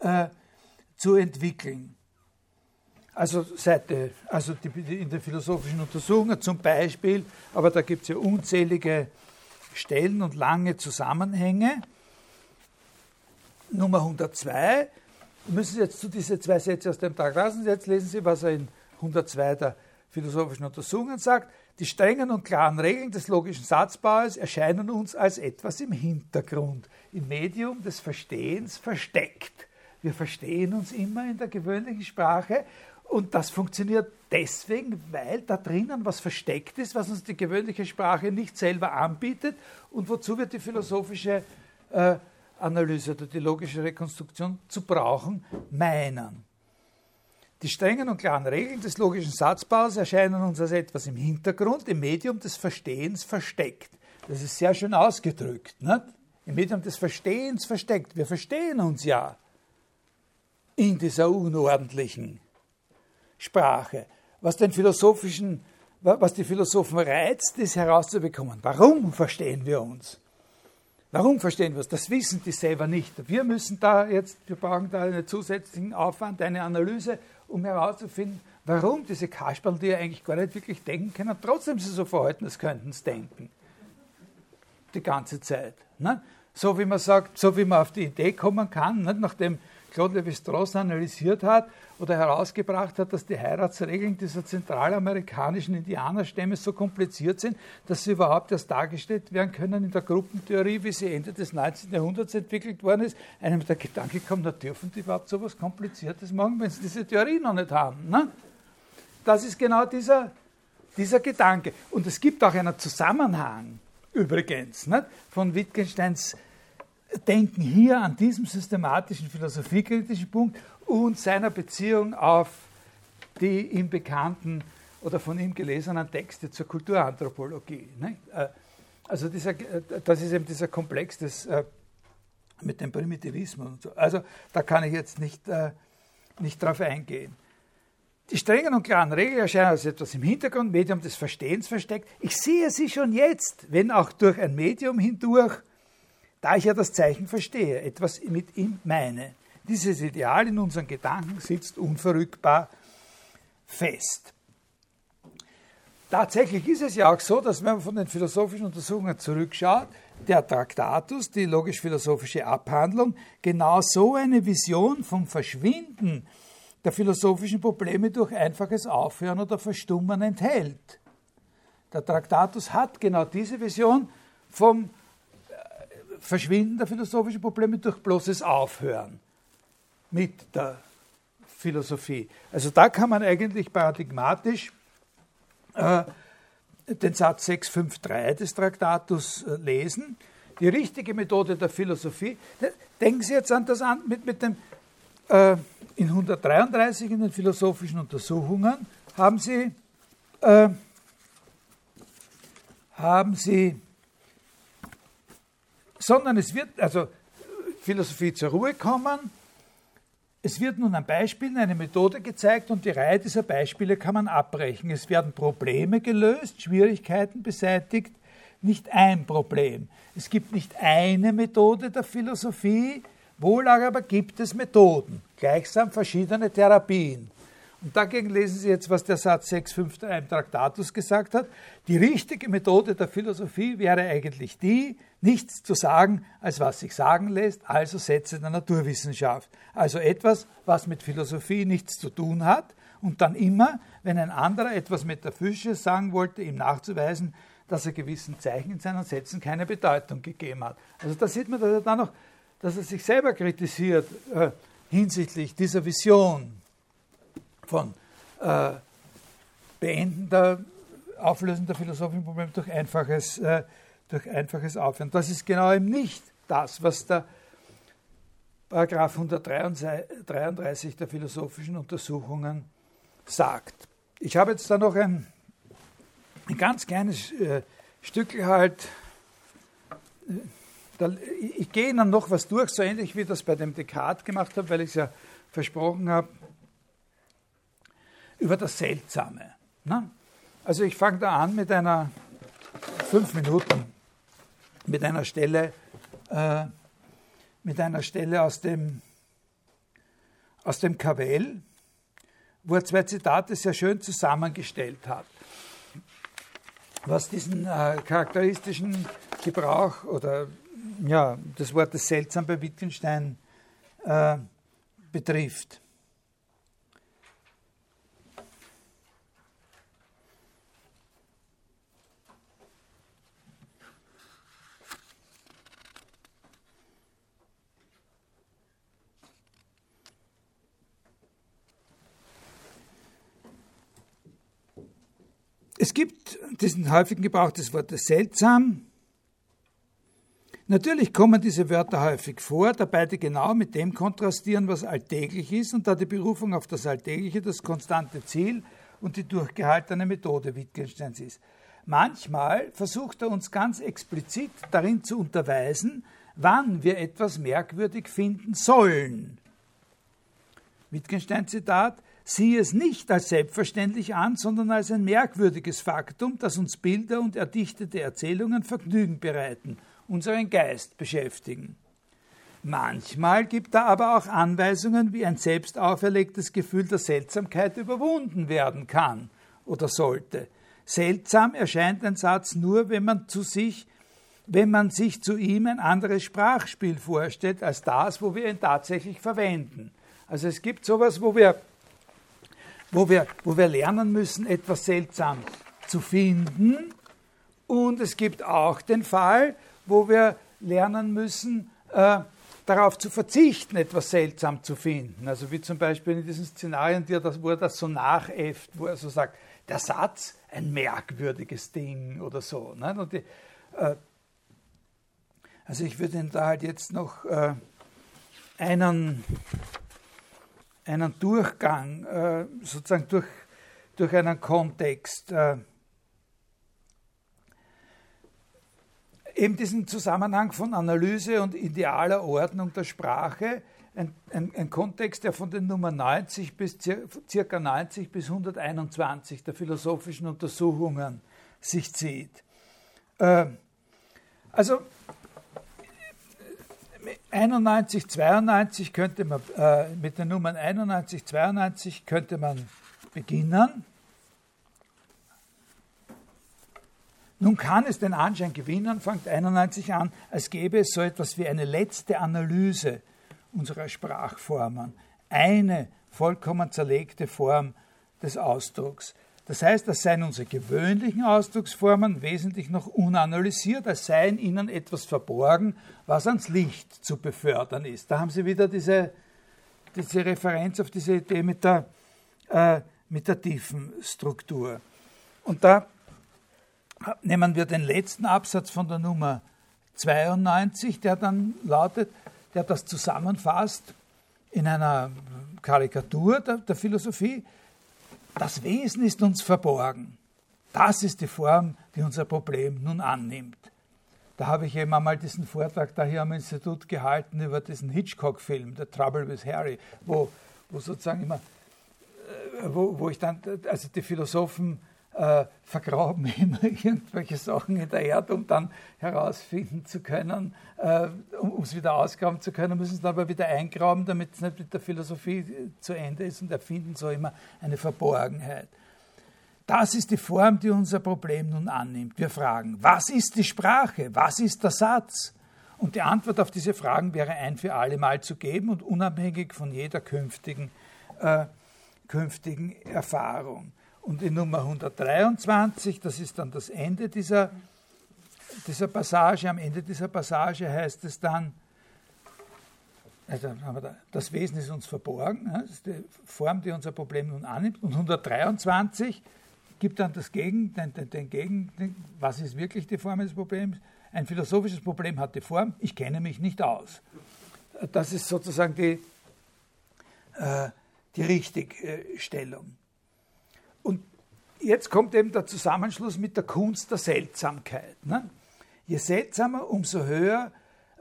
zu entwickeln. Also in den philosophischen Untersuchungen zum Beispiel, aber da gibt es ja unzählige Stellen und lange Zusammenhänge. Nummer 102, müssen Sie jetzt zu diese zwei Sätze aus dem Traktatus, jetzt lesen Sie, was er in 102 der philosophischen Untersuchungen sagt. Die strengen und klaren Regeln des logischen Satzbaues erscheinen uns als etwas im Hintergrund, im Medium des Verstehens versteckt. Wir verstehen uns immer in der gewöhnlichen Sprache, und das funktioniert deswegen, weil da drinnen was versteckt ist, was uns die gewöhnliche Sprache nicht selber anbietet und wozu wir die philosophische Analyse oder die logische Rekonstruktion zu brauchen meinen. Die strengen und klaren Regeln des logischen Satzbaus erscheinen uns als etwas im Hintergrund, im Medium des Verstehens versteckt. Das ist sehr schön ausgedrückt, nicht? Im Medium des Verstehens versteckt. Wir verstehen uns ja in dieser unordentlichen Sprache. Was die Philosophen reizt, ist herauszubekommen. Warum verstehen wir uns? Warum verstehen wir es? Das wissen die selber nicht. Wir brauchen da einen zusätzlichen Aufwand, eine Analyse, um herauszufinden, warum diese Kasperl, die ja eigentlich gar nicht wirklich denken können, trotzdem sie so verhalten, als könnten sie denken. Die ganze Zeit. Ne? So wie man sagt, so wie man auf die Idee kommen kann, nicht? Nachdem Claude Lévi-Strauss analysiert hat oder herausgebracht hat, dass die Heiratsregeln dieser zentralamerikanischen Indianerstämme so kompliziert sind, dass sie überhaupt erst dargestellt werden können in der Gruppentheorie, wie sie Ende des 19. Jahrhunderts entwickelt worden ist. Einem der Gedanke kommt, na, dürfen die überhaupt so etwas Kompliziertes machen, wenn sie diese Theorie noch nicht haben. Ne? Das ist genau dieser Gedanke. Und es gibt auch einen Zusammenhang, übrigens, nicht? Von Wittgensteins Denken hier an diesem systematischen philosophiekritischen Punkt und seiner Beziehung auf die ihm bekannten oder von ihm gelesenen Texte zur Kulturanthropologie. Ne? Also das ist eben dieser Komplex mit dem Primitivismus und so. Also da kann ich jetzt nicht drauf eingehen. Die strengen und klaren Regeln erscheinen als etwas im Hintergrund, Medium des Verstehens versteckt. Ich sehe sie schon jetzt, wenn auch durch ein Medium hindurch, da ich ja das Zeichen verstehe, etwas mit ihm meine. Dieses Ideal in unseren Gedanken sitzt unverrückbar fest. Tatsächlich ist es ja auch so, dass wenn man von den philosophischen Untersuchungen zurückschaut, der Traktatus, die logisch-philosophische Abhandlung, genau so eine Vision vom Verschwinden der philosophischen Probleme durch einfaches Aufhören oder Verstummen enthält. Der Traktatus hat genau diese Vision vom Verschwinden der philosophischen Probleme durch bloßes Aufhören mit der Philosophie. Also da kann man eigentlich paradigmatisch den Satz 653 des Traktatus lesen. Die richtige Methode der Philosophie, denken Sie jetzt an das an mit dem, in 133 in den philosophischen Untersuchungen haben Sie sondern es wird, also Philosophie zur Ruhe kommen, es wird nun an Beispielen eine Methode gezeigt und die Reihe dieser Beispiele kann man abbrechen. Es werden Probleme gelöst, Schwierigkeiten beseitigt, nicht ein Problem. Es gibt nicht eine Methode der Philosophie, wohl aber gibt es Methoden, gleichsam verschiedene Therapien. Und dagegen lesen Sie jetzt, was der Satz 653 im Traktatus gesagt hat. Die richtige Methode der Philosophie wäre eigentlich die, nichts zu sagen, als was sich sagen lässt, also Sätze der Naturwissenschaft. Also etwas, was mit Philosophie nichts zu tun hat und dann immer, wenn ein anderer etwas Metaphysisches sagen wollte, ihm nachzuweisen, dass er gewissen Zeichen in seinen Sätzen keine Bedeutung gegeben hat. Also da sieht man, dass er dann noch, dass er sich selber kritisiert hinsichtlich dieser Vision von Beenden der Auflösen der philosophischen Probleme durch einfaches Aufhören. Das ist genau eben nicht das, was der Paragraph 133 der philosophischen Untersuchungen sagt. Ich habe jetzt da noch ein ganz kleines Stückchen halt. Ich gehe Ihnen noch was durch, so ähnlich wie ich das bei dem Descartes gemacht habe, weil ich es ja versprochen habe, über das Seltsame. Ne? Also ich fange da an mit einer 5 Minuten, mit einer Stelle aus dem Cavell, wo er 2 Zitate sehr schön zusammengestellt hat, was diesen charakteristischen Gebrauch oder des Wortes seltsam bei Wittgenstein betrifft. Es gibt diesen häufigen Gebrauch des Wortes seltsam. Natürlich kommen diese Wörter häufig vor, da beide genau mit dem kontrastieren, was alltäglich ist und da die Berufung auf das Alltägliche das konstante Ziel und die durchgehaltene Methode Wittgensteins ist. Manchmal versucht er uns ganz explizit darin zu unterweisen, wann wir etwas merkwürdig finden sollen. Wittgenstein-Zitat: Sieh es nicht als selbstverständlich an, sondern als ein merkwürdiges Faktum, das uns Bilder und erdichtete Erzählungen Vergnügen bereiten, unseren Geist beschäftigen. Manchmal gibt er aber auch Anweisungen, wie ein selbst auferlegtes Gefühl der Seltsamkeit überwunden werden kann oder sollte. Seltsam erscheint ein Satz nur, wenn man sich zu ihm ein anderes Sprachspiel vorstellt, als das, wo wir ihn tatsächlich verwenden. Also es gibt sowas, wo wir lernen müssen, etwas seltsam zu finden. Und es gibt auch den Fall, wo wir lernen müssen, darauf zu verzichten, etwas seltsam zu finden. Also wie zum Beispiel in diesen Szenarien, wo er das so nachäfft, wo er so sagt, der Satz, ein merkwürdiges Ding oder so. Ne? Und also ich würde Ihnen da halt jetzt noch einen Durchgang, sozusagen durch einen Kontext, eben diesen Zusammenhang von Analyse und idealer Ordnung der Sprache, ein Kontext, der von den Nummer 90 bis circa 90 bis 121 der philosophischen Untersuchungen sich zieht. Also 91, 92 könnte man, mit den Nummern 91, 92 könnte man beginnen. Nun kann es den Anschein gewinnen, fängt 91 an, als gäbe es so etwas wie eine letzte Analyse unserer Sprachformen. Eine vollkommen zerlegte Form des Ausdrucks. Das heißt, als seien unsere gewöhnlichen Ausdrucksformen wesentlich noch unanalysiert, als sei in ihnen etwas verborgen, was ans Licht zu befördern ist. Da haben Sie wieder diese Referenz auf diese Idee mit der tiefen Struktur. Und da nehmen wir den letzten Absatz von der Nummer 92, der dann lautet, der das zusammenfasst in einer Karikatur der Philosophie. Das Wesen ist uns verborgen. Das ist die Form, die unser Problem nun annimmt. Da habe ich eben einmal diesen Vortrag da hier am Institut gehalten über diesen Hitchcock-Film, The Trouble with Harry, wo sozusagen immer, wo ich dann, also die Philosophen vergraben immer irgendwelche Sachen in der Erde, um dann herausfinden zu können, um es wieder ausgraben zu können, müssen es dann aber wieder eingraben, damit es nicht mit der Philosophie zu Ende ist, und erfinden so immer eine Verborgenheit. Das ist die Form, die unser Problem nun annimmt. Wir fragen, was ist die Sprache? Was ist der Satz? Und die Antwort auf diese Fragen wäre ein für alle Mal zu geben und unabhängig von jeder künftigen Erfahrung. Und in Nummer 123, das ist dann das Ende dieser Passage, am Ende dieser Passage heißt es dann, also das Wesen ist uns verborgen, das ist die Form, die unser Problem nun annimmt. Und 123 gibt dann das was ist wirklich die Form des Problems? Ein philosophisches Problem hat die Form, ich kenne mich nicht aus. Das ist sozusagen die Richtigstellung. Und jetzt kommt eben der Zusammenschluss mit der Kunst der Seltsamkeit. Ne? Je seltsamer, umso höher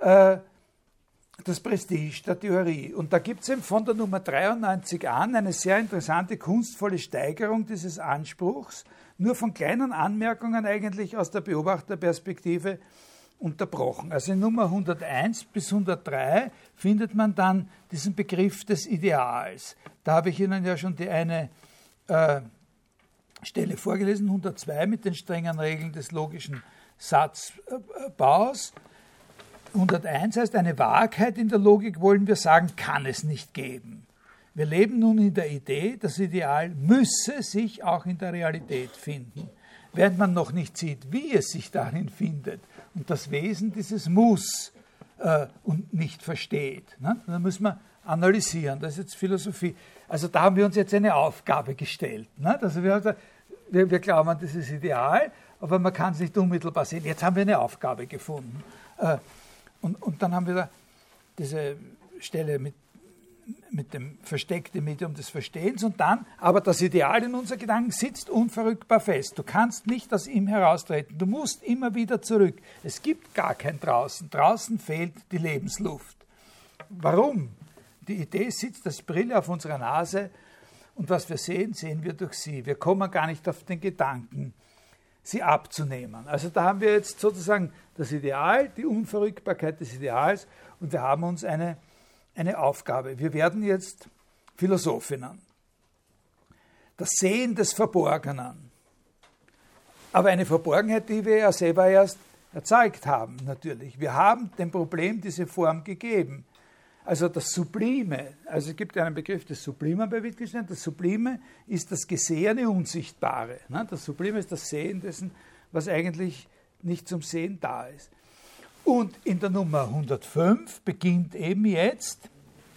das Prestige der Theorie. Und da gibt es eben von der Nummer 93 an eine sehr interessante, kunstvolle Steigerung dieses Anspruchs, nur von kleinen Anmerkungen eigentlich aus der Beobachterperspektive unterbrochen. Also in Nummer 101 bis 103 findet man dann diesen Begriff des Ideals. Da habe ich Ihnen ja schon die eine Stelle vorgelesen, 102 mit den strengen Regeln des logischen Satzbaus. 101 heißt, eine Wahrheit in der Logik, wollen wir sagen, kann es nicht geben. Wir leben nun in der Idee, das Ideal müsse sich auch in der Realität finden, während man noch nicht sieht, wie es sich darin findet und das Wesen dieses Muss und nicht versteht. Ne? Da müssen wir analysieren, das ist jetzt Philosophie. Also da haben wir uns jetzt eine Aufgabe gestellt. Ne? Also wir glauben an dieses Ideal, aber man kann es nicht unmittelbar sehen. Jetzt haben wir eine Aufgabe gefunden. Und dann haben wir da diese Stelle mit dem versteckten Medium des Verstehens und dann, aber das Ideal in unseren Gedanken sitzt unverrückbar fest. Du kannst nicht aus ihm heraustreten. Du musst immer wieder zurück. Es gibt gar kein Draußen. Draußen fehlt die Lebensluft. Warum? Die Idee sitzt als Brille auf unserer Nase und was wir sehen, sehen wir durch sie. Wir kommen gar nicht auf den Gedanken, sie abzunehmen. Also da haben wir jetzt sozusagen das Ideal, die Unverrückbarkeit des Ideals und wir haben uns eine Aufgabe. Wir werden jetzt Philosophinnen. Das Sehen des Verborgenen. Aber eine Verborgenheit, die wir ja selber erst erzeugt haben, natürlich. Wir haben dem Problem diese Form gegeben. Also das Sublime, also es gibt einen Begriff des Sublimen bei Wittgenstein, das Sublime ist das gesehene Unsichtbare. Das Sublime ist das Sehen dessen, was eigentlich nicht zum Sehen da ist. Und in der Nummer 105 beginnt eben jetzt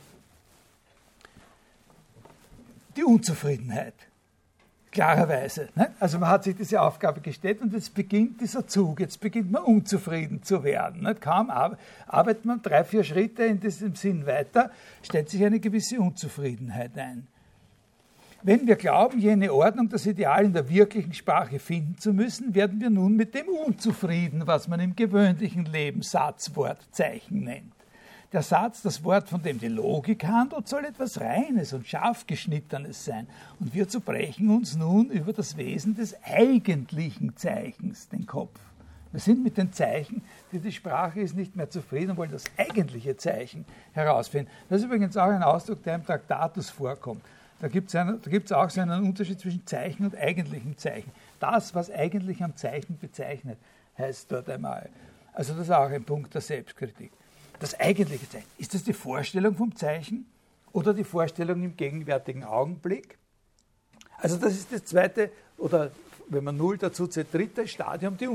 die Unzufriedenheit. Klarerweise. Ne? Also man hat sich diese Aufgabe gestellt und jetzt beginnt dieser Zug, jetzt beginnt man unzufrieden zu werden. Ne? Kaum arbeitet man 3-4 Schritte in diesem Sinn weiter, stellt sich eine gewisse Unzufriedenheit ein. Wenn wir glauben, jene Ordnung, das Ideal in der wirklichen Sprache finden zu müssen, werden wir nun mit dem unzufrieden, was man im gewöhnlichen Leben Satz, Wort, Zeichen nennt. Der Satz, das Wort, von dem die Logik handelt, soll etwas Reines und scharf geschnittenes sein. Und wir zerbrechen uns nun über das Wesen des eigentlichen Zeichens den Kopf. Wir sind mit den Zeichen, die Sprache ist, nicht mehr zufrieden und wollen das eigentliche Zeichen herausfinden. Das ist übrigens auch ein Ausdruck, der im Traktatus vorkommt. Da gibt es auch so einen Unterschied zwischen Zeichen und eigentlichem Zeichen. Das, was eigentlich am Zeichen bezeichnet, heißt dort einmal. Also das ist auch ein Punkt der Selbstkritik. Das eigentliche Zeichen. Ist das die Vorstellung vom Zeichen oder die Vorstellung im gegenwärtigen Augenblick. Also das ist das zweite, oder wenn man 0 dazu zählt, dritte Stadium, die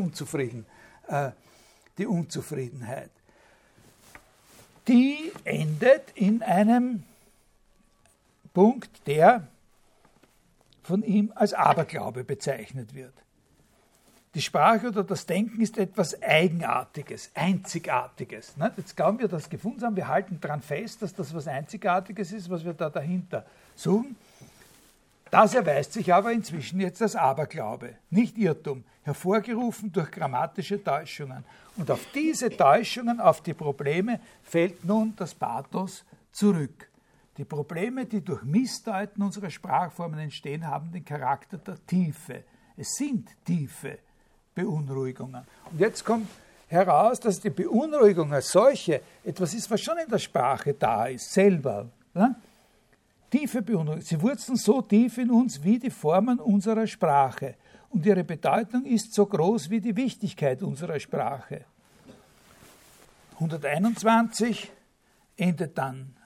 Unzufriedenheit. Die endet in einem Punkt, der von ihm als Aberglaube bezeichnet wird. Die Sprache oder das Denken ist etwas Eigenartiges, Einzigartiges. Jetzt glauben wir, das gefunden haben, wir halten daran fest, dass das was Einzigartiges ist, was wir da dahinter suchen. Das erweist sich aber inzwischen jetzt als Aberglaube, nicht Irrtum, hervorgerufen durch grammatische Täuschungen. Und auf diese Täuschungen, auf die Probleme, fällt nun das Pathos zurück. Die Probleme, die durch Missdeuten unserer Sprachformen entstehen, haben den Charakter der Tiefe. Es sind tiefe Beunruhigungen. Und jetzt kommt heraus, dass die Beunruhigung als solche etwas ist, was schon in der Sprache da ist, selber. Ja? Tiefe Beunruhigung. Sie wurzeln so tief in uns wie die Formen unserer Sprache. Und ihre Bedeutung ist so groß wie die Wichtigkeit unserer Sprache. 121 endet dann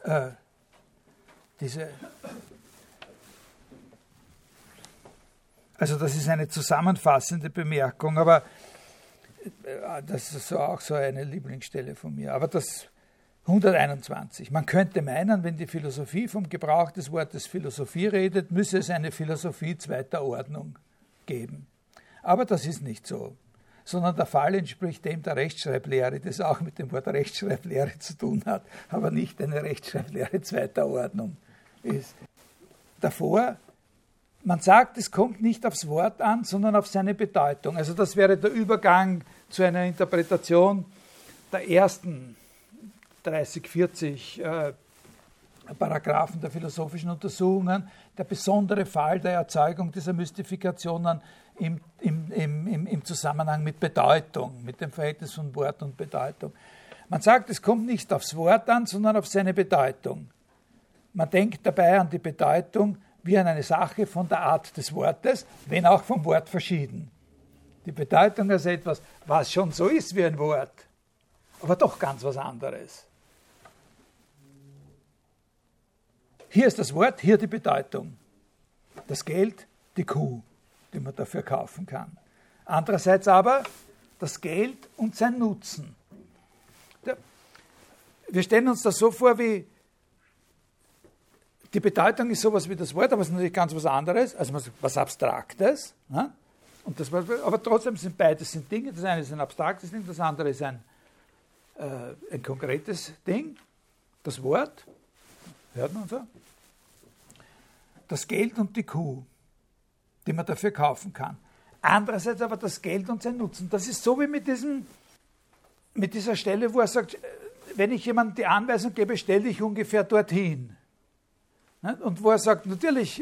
also das ist eine zusammenfassende Bemerkung, aber das ist auch so eine Lieblingsstelle von mir. Aber das 121. Man könnte meinen, wenn die Philosophie vom Gebrauch des Wortes Philosophie redet, müsse es eine Philosophie zweiter Ordnung geben. Aber das ist nicht so, sondern der Fall entspricht dem der Rechtschreiblehre, das auch mit dem Wort Rechtschreiblehre zu tun hat, aber nicht eine Rechtschreiblehre zweiter Ordnung ist. Davor, man sagt, es kommt nicht aufs Wort an, sondern auf seine Bedeutung. Also das wäre der Übergang zu einer Interpretation der ersten 30, 40 Paragraphen der philosophischen Untersuchungen, der besondere Fall der Erzeugung dieser Mystifikationen im Zusammenhang mit Bedeutung, mit dem Verhältnis von Wort und Bedeutung. Man sagt, es kommt nicht aufs Wort an, sondern auf seine Bedeutung. Man denkt dabei an die Bedeutung wie an eine Sache von der Art des Wortes, wenn auch vom Wort verschieden. Die Bedeutung als etwas, was schon so ist wie ein Wort, aber doch ganz was anderes. Hier ist das Wort, hier die Bedeutung. Das Geld, die Kuh, die man dafür kaufen kann. Andererseits aber das Geld und sein Nutzen. Wir stellen uns das so vor, wie die Bedeutung ist sowas wie das Wort, aber es ist natürlich ganz was anderes, also was Abstraktes. Ne? Und das, aber trotzdem sind beides Dinge. Das eine ist ein abstraktes Ding, das andere ist ein konkretes Ding. Das Wort, hört man so? Das Geld und die Kuh, die man dafür kaufen kann. Andererseits aber das Geld und sein Nutzen. Das ist so wie mit dieser Stelle, wo er sagt, wenn ich jemandem die Anweisung gebe, stell dich ungefähr dorthin. Und wo er sagt, natürlich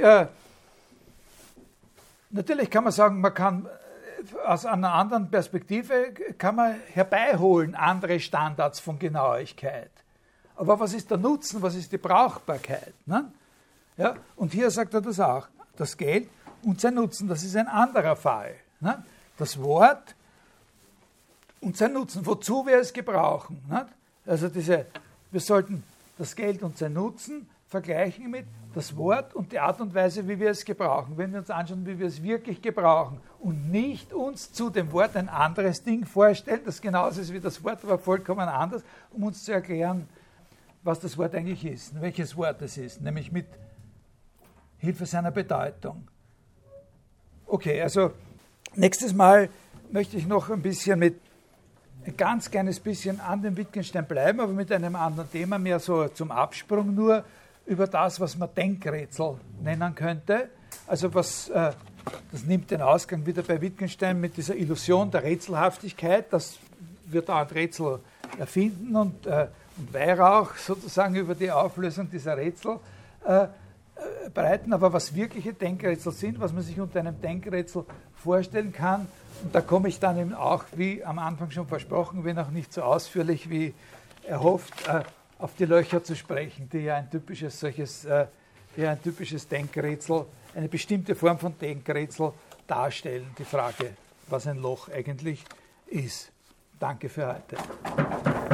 kann man sagen, man kann aus einer anderen Perspektive kann man herbeiholen andere Standards von Genauigkeit. Aber was ist der Nutzen, was ist die Brauchbarkeit? Ne? Ja, und hier sagt er das auch. Das Geld und sein Nutzen, das ist ein anderer Fall. Ne? Das Wort und sein Nutzen, wozu wir es gebrauchen. Ne? Also wir sollten das Geld und sein Nutzen vergleichen mit das Wort und die Art und Weise, wie wir es gebrauchen. Wenn wir uns anschauen, wie wir es wirklich gebrauchen und nicht uns zu dem Wort ein anderes Ding vorstellen, das genauso ist wie das Wort, aber vollkommen anders, um uns zu erklären, was das Wort eigentlich ist, welches Wort es ist, nämlich mit Hilfe seiner Bedeutung. Okay, also nächstes Mal möchte ich noch ein ganz kleines bisschen an dem Wittgenstein bleiben, aber mit einem anderen Thema, mehr so zum Absprung nur, über das, was man Denkrätsel nennen könnte. Also das nimmt den Ausgang wieder bei Wittgenstein mit dieser Illusion der Rätselhaftigkeit, dass wir da ein Rätsel erfinden und Weihrauch sozusagen über die Auflösung dieser Rätsel breiten. Aber was wirkliche Denkrätsel sind, was man sich unter einem Denkrätsel vorstellen kann, und da komme ich dann eben auch, wie am Anfang schon versprochen, wenn auch nicht so ausführlich wie erhofft, auf die Löcher zu sprechen, die ja ein typisches Denkrätsel, eine bestimmte Form von Denkrätsel darstellen. Die Frage, was ein Loch eigentlich ist. Danke für heute.